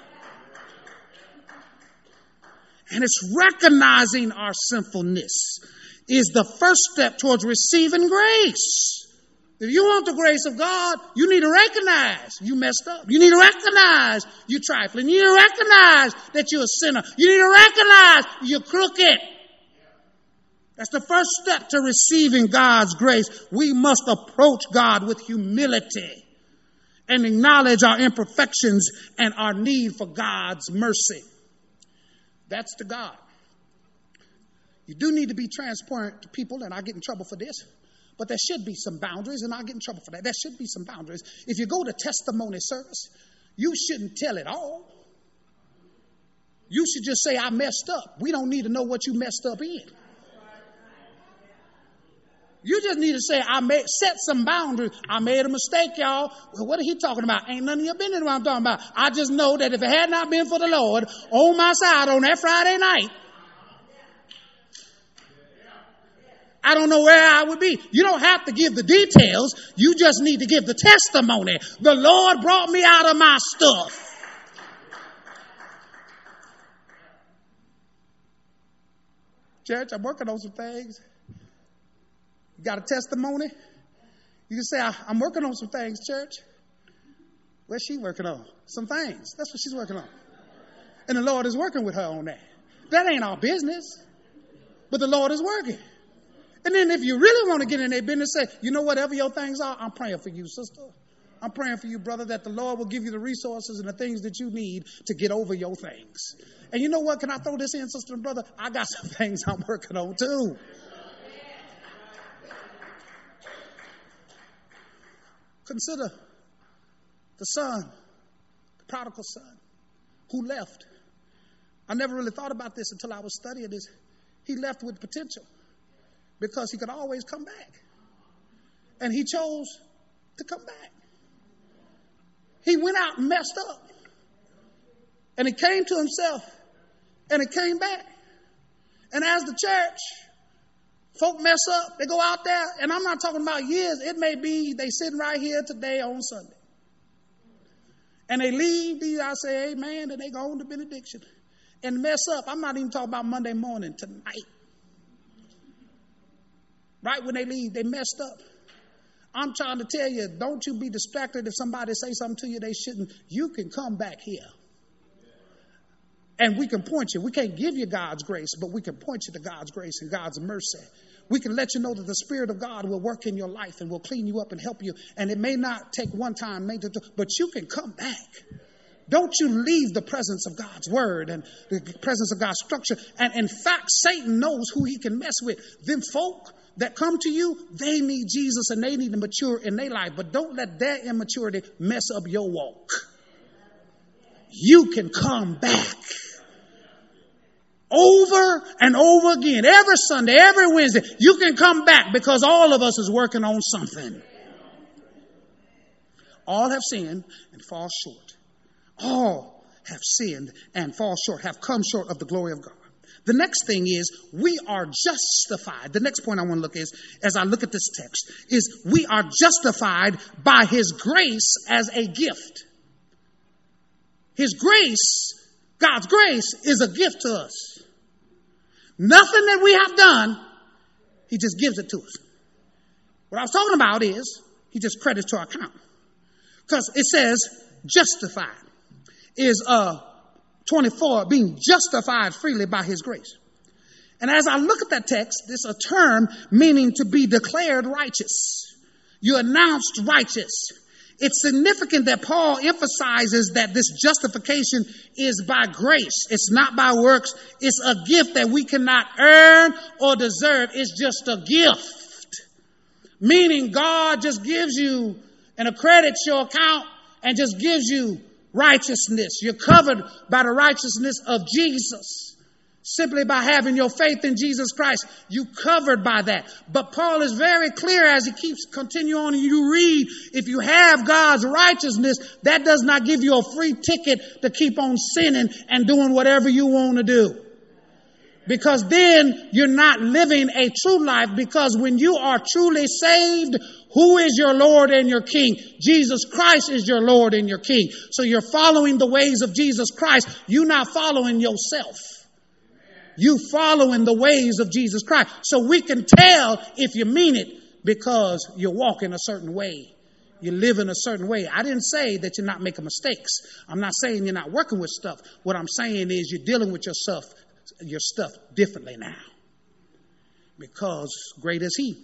And it's recognizing our sinfulness is the first step towards receiving grace. If you want the grace of God, you need to recognize you messed up. You need to recognize you're trifling. You need to recognize that you're a sinner. You need to recognize you're crooked. That's the first step to receiving God's grace. We must approach God with humility and acknowledge our imperfections and our need for God's mercy. That's to God. You do need to be transparent to people, and I get in trouble for this, but there should be some boundaries, and I get in trouble for that. There should be some boundaries. If you go to testimony service, you shouldn't tell it all. You should just say, I messed up. We don't need to know what you messed up in. You just need to say, I made, set some boundaries. I made a mistake, y'all. Well, what are he talking about? Ain't none of your business what I'm talking about. I just know that if it had not been for the Lord on my side on that Friday night, I don't know where I would be. You don't have to give the details. You just need to give the testimony. The Lord brought me out of my stuff. Church, I'm working on some things. You got a testimony? You can say, I, I'm working on some things, church. What's she working on? Some things. That's what she's working on. And the Lord is working with her on that. That ain't our business. But the Lord is working. And then if you really want to get in their business, say, you know, whatever your things are, I'm praying for you, sister. I'm praying for you, brother, that the Lord will give you the resources and the things that you need to get over your things. And you know what? Can I throw this in, sister and brother? I got some things I'm working on too. Consider the son, the prodigal son, who left. I never really thought about this until I was studying this. He left with potential because he could always come back. And he chose to come back. He went out and messed up. And he came to himself. And he came back. And as the church, folk mess up, they go out there, and I'm not talking about years. It may be they sitting right here today on Sunday. And they leave, these I say amen, and they go on to benediction. And mess up. I'm not even talking about Monday morning, tonight. Right when they leave, they messed up. I'm trying to tell you, don't you be distracted if somebody say something to you they shouldn't. You can come back here. And we can point you. We can't give you God's grace, but we can point you to God's grace and God's mercy. We can let you know that the Spirit of God will work in your life and will clean you up and help you. And it may not take one time, may take two, but you can come back. Don't you leave the presence of God's word and the presence of God's structure. And in fact, Satan knows who he can mess with. Them folk that come to you, they need Jesus and they need to mature in their life. But don't let their immaturity mess up your walk. You can come back. Over and over again, every Sunday, every Wednesday, you can come back because all of us is working on something. All have sinned and fall short. All have sinned and fall short, have come short of the glory of God. The next thing is we are justified. The next point I want to look is, as I look at this text, is we are justified by his grace as a gift. His grace, God's grace, is a gift to us. Nothing that we have done, he just gives it to us. What I was talking about is he just credits to our account. Because it says justified is uh, twenty-four, being justified freely by his grace. And as I look at that text, it's a term meaning to be declared righteous. You're announced righteous. It's significant that Paul emphasizes that this justification is by grace. It's not by works. It's a gift that we cannot earn or deserve. It's just a gift. Meaning God just gives you and accredits your account and just gives you righteousness. You're covered by the righteousness of Jesus. Simply by having your faith in Jesus Christ, you covered by that. But Paul is very clear as he keeps continuing on and you read, if you have God's righteousness, that does not give you a free ticket to keep on sinning and doing whatever you want to do. Because then you're not living a true life, because when you are truly saved, who is your Lord and your King? Jesus Christ is your Lord and your King. So you're following the ways of Jesus Christ. You're not following yourself. You following the ways of Jesus Christ. So we can tell if you mean it because you're walking a certain way. You live in a certain way. I didn't say that you're not making mistakes. I'm not saying you're not working with stuff. What I'm saying is you're dealing with yourself, your stuff differently now. Because great is he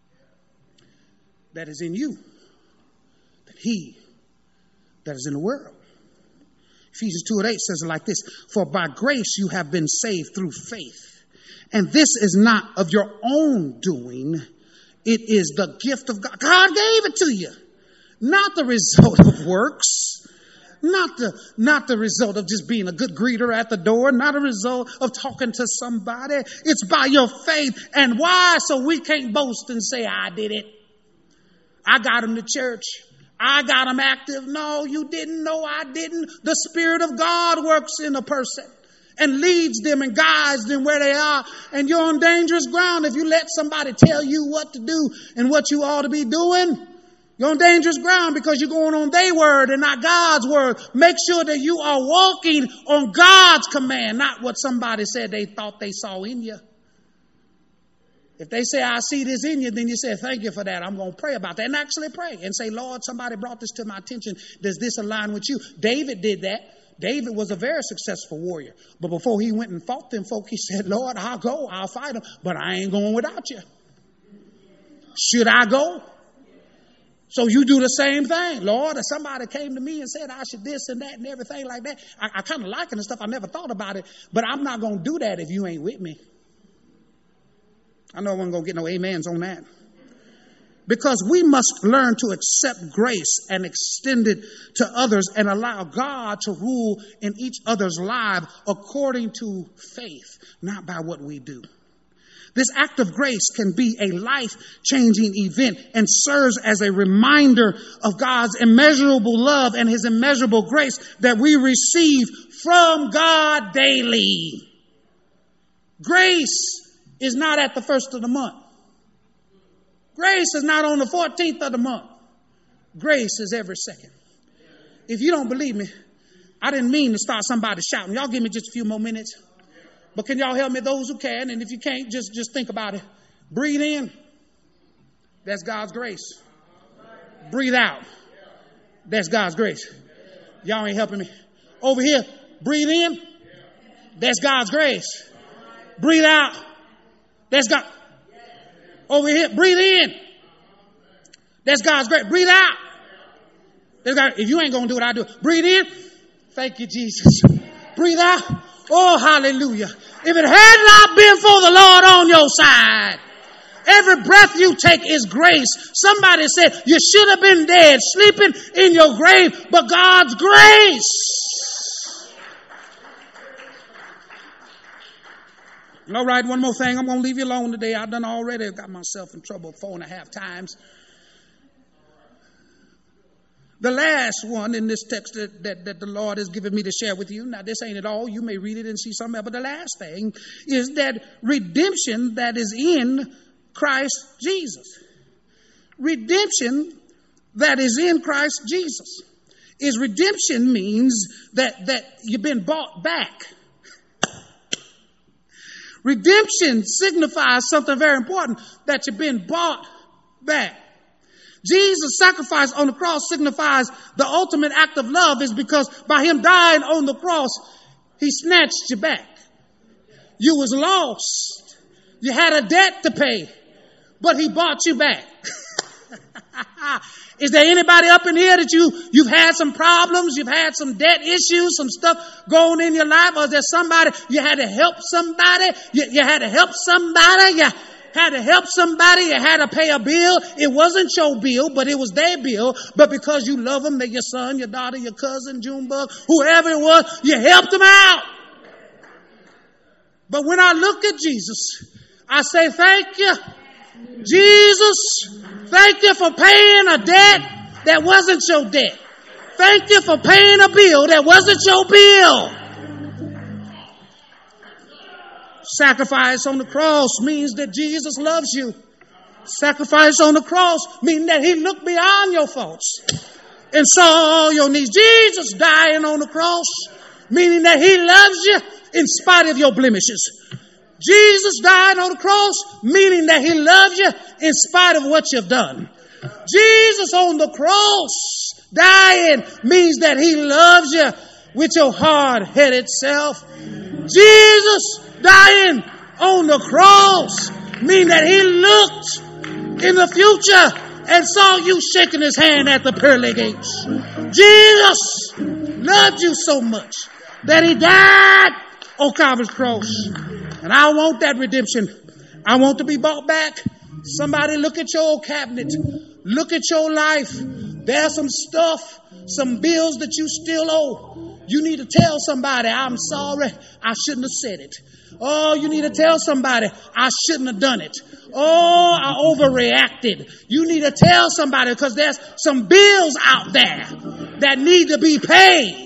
that is in you than he that is in the world. Ephesians two and eight says it like this: for by grace you have been saved through faith. And this is not of your own doing. It is the gift of God. God gave it to you. Not the result of works. Not the, not the result of just being a good greeter at the door. Not a result of talking to somebody. It's by your faith. And why? So we can't boast and say, I did it. I got him to church. I got them active. No, you didn't. No, I didn't. The Spirit of God works in a person and leads them and guides them where they are. And you're on dangerous ground if you let somebody tell you what to do and what you ought to be doing. You're on dangerous ground because you're going on their word and not God's word. Make sure that you are walking on God's command, not what somebody said they thought they saw in you. If they say, I see this in you, then you say, thank you for that. I'm going to pray about that. And actually pray and say, Lord, somebody brought this to my attention. Does this align with you? David did that. David was a very successful warrior. But before he went and fought them folk, he said, Lord, I'll go. I'll fight them. But I ain't going without you. Should I go? So you do the same thing. Lord, if somebody came to me and said I should this and that and everything like that, I, I kind of like it and stuff. I never thought about it. But I'm not going to do that if you ain't with me. I know I wasn't going to get no amens on that. Because we must learn to accept grace and extend it to others and allow God to rule in each other's life according to faith, not by what we do. This act of grace can be a life-changing event and serves as a reminder of God's immeasurable love and his immeasurable grace that we receive from God daily. Grace is not at the first of the month. Grace is not on the fourteenth of the month. Grace is every second. If you don't believe me, I didn't mean to start somebody shouting. Y'all give me just a few more minutes. But can y'all help me, those who can? And if you can't, just, just think about it. Breathe in. That's God's grace. Breathe out. That's God's grace. Y'all ain't helping me. Over here, breathe in. That's God's grace. Breathe out. That's God. Over here, breathe in. That's God's grace. Breathe out. That's God. If you ain't going to do what I do, breathe in. Thank you, Jesus. Breathe out. Oh, hallelujah. If it had not been for the Lord on your side, every breath you take is grace. Somebody said you should have been dead, sleeping in your grave, but God's grace. All right, one more thing. I'm going to leave you alone today. I've done already. I've got myself in trouble four and a half times. The last one in this text that, that, that the Lord has given me to share with you. Now, this ain't at all. You may read it and see something else. But the last thing is that redemption that is in Christ Jesus. Redemption that is in Christ Jesus. Is redemption means that, that you've been bought back. Redemption signifies something very important, that you've been bought back. Jesus' sacrifice on the cross signifies the ultimate act of love, is because by him dying on the cross, he snatched you back. You was lost. You had a debt to pay, but he bought you back. Is there anybody up in here that you, you've had some problems, you've had some debt issues, some stuff going in your life? Or is there somebody, you had to help somebody, you, you had to help somebody, you had to help somebody, you had to pay a bill. It wasn't your bill, but it was their bill. But because you love them, they're your son, your daughter, your cousin, Junebug, whoever it was, you helped them out. But when I look at Jesus, I say, thank you, Jesus. Thank you for paying a debt that wasn't your debt. Thank you for paying a bill that wasn't your bill. Sacrifice on the cross means that Jesus loves you. Sacrifice on the cross means that he looked beyond your faults and saw all your needs. Jesus dying on the cross, meaning that he loves you in spite of your blemishes. Jesus died on the cross, meaning that he loves you in spite of what you've done. Jesus on the cross dying means that he loves you with your hard-headed self. Jesus dying on the cross means that he looked in the future and saw you shaking his hand at the pearly gates. Jesus loved you so much that he died on Calvary's cross. And I want that redemption. I want to be bought back. Somebody look at your old cabinet. Look at your life. There's some stuff, some bills that you still owe. You need to tell somebody, I'm sorry, I shouldn't have said it. Oh, you need to tell somebody, I shouldn't have done it. Oh, I overreacted. You need to tell somebody, because there's some bills out there that need to be paid.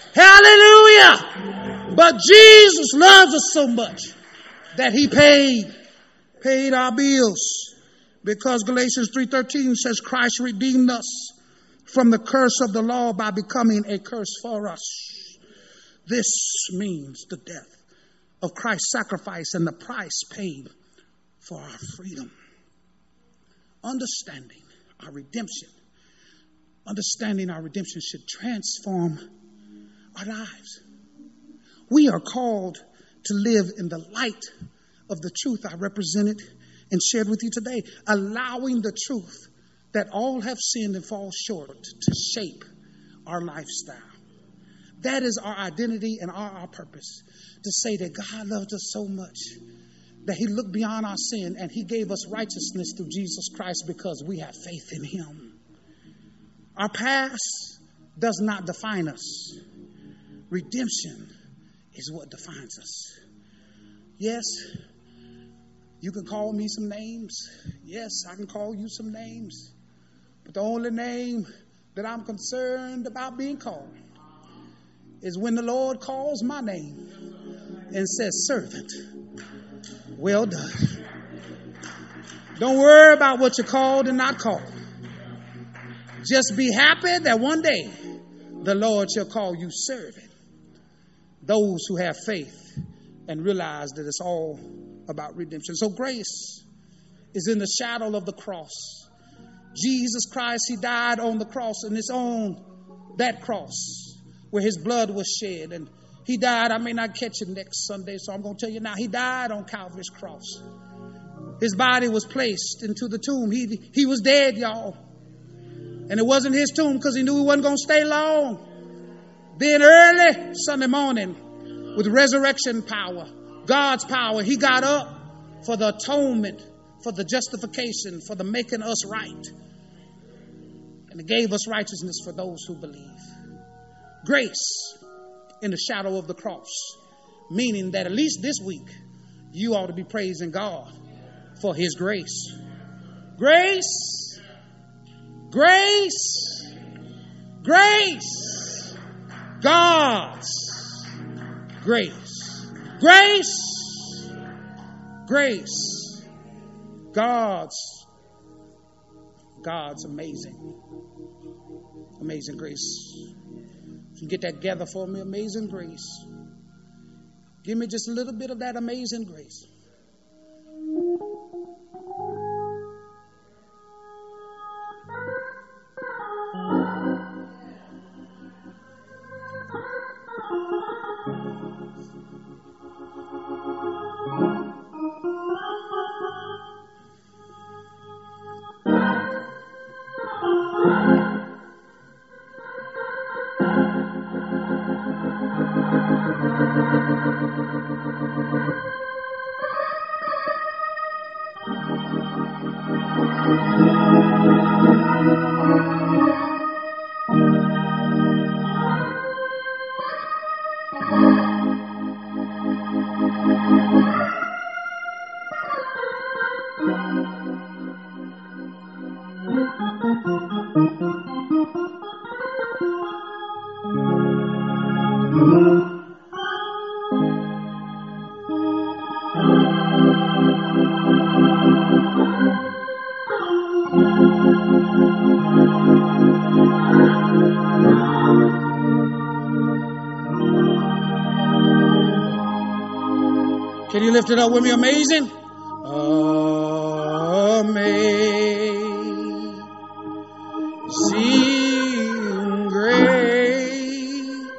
Hallelujah. But Jesus loves us so much that he paid, paid our bills. Because Galatians three thirteen says Christ redeemed us from the curse of the law by becoming a curse for us. This means the death of Christ's sacrifice and the price paid for our freedom. Understanding our redemption, understanding our redemption should transform our lives. We are called to live in the light of the truth I represented and shared with you today, allowing the truth that all have sinned and fall short to shape our lifestyle. That is our identity and our, our purpose, to say that God loved us so much that he looked beyond our sin and he gave us righteousness through Jesus Christ because we have faith in him. Our past does not define us. Redemption is what defines us. Yes, you can call me some names. Yes, I can call you some names. But the only name that I'm concerned about being called is when the Lord calls my name and says, servant, well done. Don't worry about what you're called and not called. Just be happy that one day the Lord shall call you servant. Those who have faith and realize that it's all about redemption. So grace is in the shadow of the cross. Jesus Christ, he died on the cross, and it's on that cross where his blood was shed. And he died, I may not catch it next Sunday, so I'm going to tell you now, he died on Calvary's cross. his body was placed into the tomb. He, he was dead, y'all. And it wasn't his tomb because he knew he wasn't going to stay long. Then early Sunday morning, with resurrection power, God's power, he got up for the atonement, for the justification, for the making us right. And it gave us righteousness for those who believe. Grace in the shadow of the cross, meaning that at least this week, you ought to be praising God for his grace. Grace, grace, grace, God's grace, grace, grace, God's, God's amazing, amazing grace. If you get that together for me, amazing grace. Give me just a little bit of that amazing grace. Can you lift it up with me? Amazing. Amazing grace.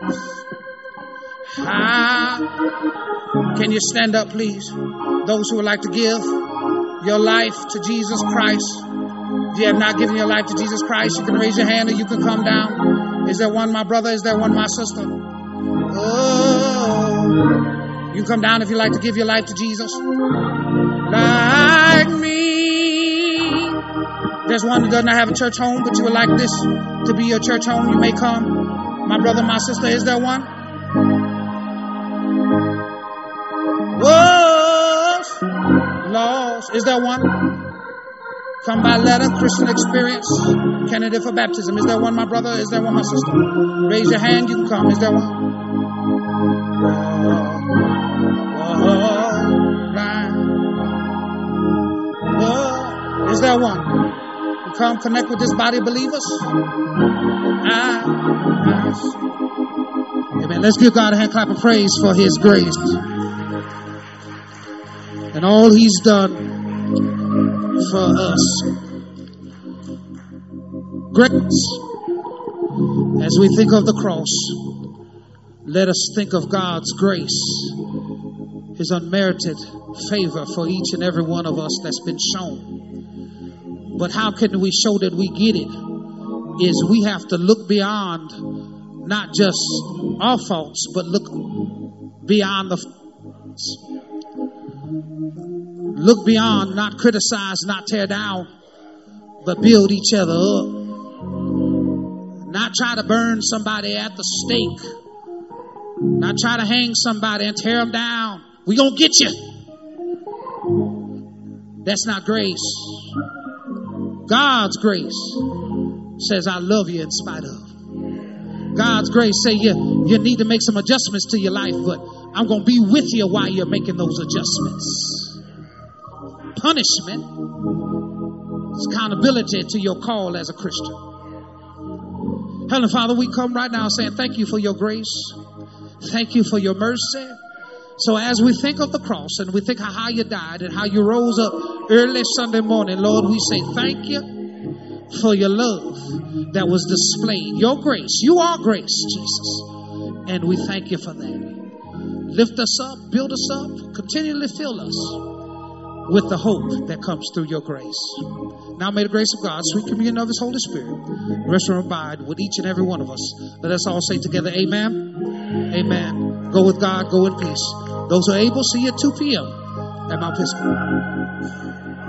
How? Can you stand up, please? Those who would like to give your life to Jesus Christ. If you have not given your life to Jesus Christ, you can raise your hand or you can come down. Is there one, my brother? Is there one, my sister? Oh. You can come down if you'd like to give your life to Jesus. Like me. There's one who does not have a church home, but you would like this to be your church home. You may come. My brother, my sister, is there one? Was lost. Is there one? Come by letter, Christian experience, candidate for baptism. Is there one, my brother? Is there one, my sister? Raise your hand. You can come. Is there one? Is there one? You come connect with this body of believers? I, I see. Amen. Let's give God a hand clap of praise for his grace and all he's done for us. Grace. As we think of the cross, let us think of God's grace, his unmerited favor for each and every one of us that's been shown. But how can we show that we get it? Is we have to look beyond not just our faults, but look beyond the faults. Look beyond, not criticize, not tear down, but build each other up. Not try to burn somebody at the stake. Not try to hang somebody and tear them down. We gonna get you. That's not grace. God's grace says, I love you in spite of. God's grace say you, you need to make some adjustments to your life, but I'm going to be with you while you're making those adjustments. Punishment is accountability to your call as a Christian. Heavenly Father, we come right now saying thank you for your grace. Thank you for your mercy. So as we think of the cross and we think of how you died and how you rose up early Sunday morning, Lord, we say thank you for your love that was displayed. Your grace. You are grace, Jesus. And we thank you for that. Lift us up, build us up, continually fill us with the hope that comes through your grace. Now may the grace of God, sweet communion of his Holy Spirit, rest and abide with each and every one of us. Let us all say together, amen. Amen. Go with God. Go in peace. Those who are able, see you at two p.m. at Mount Pisgah.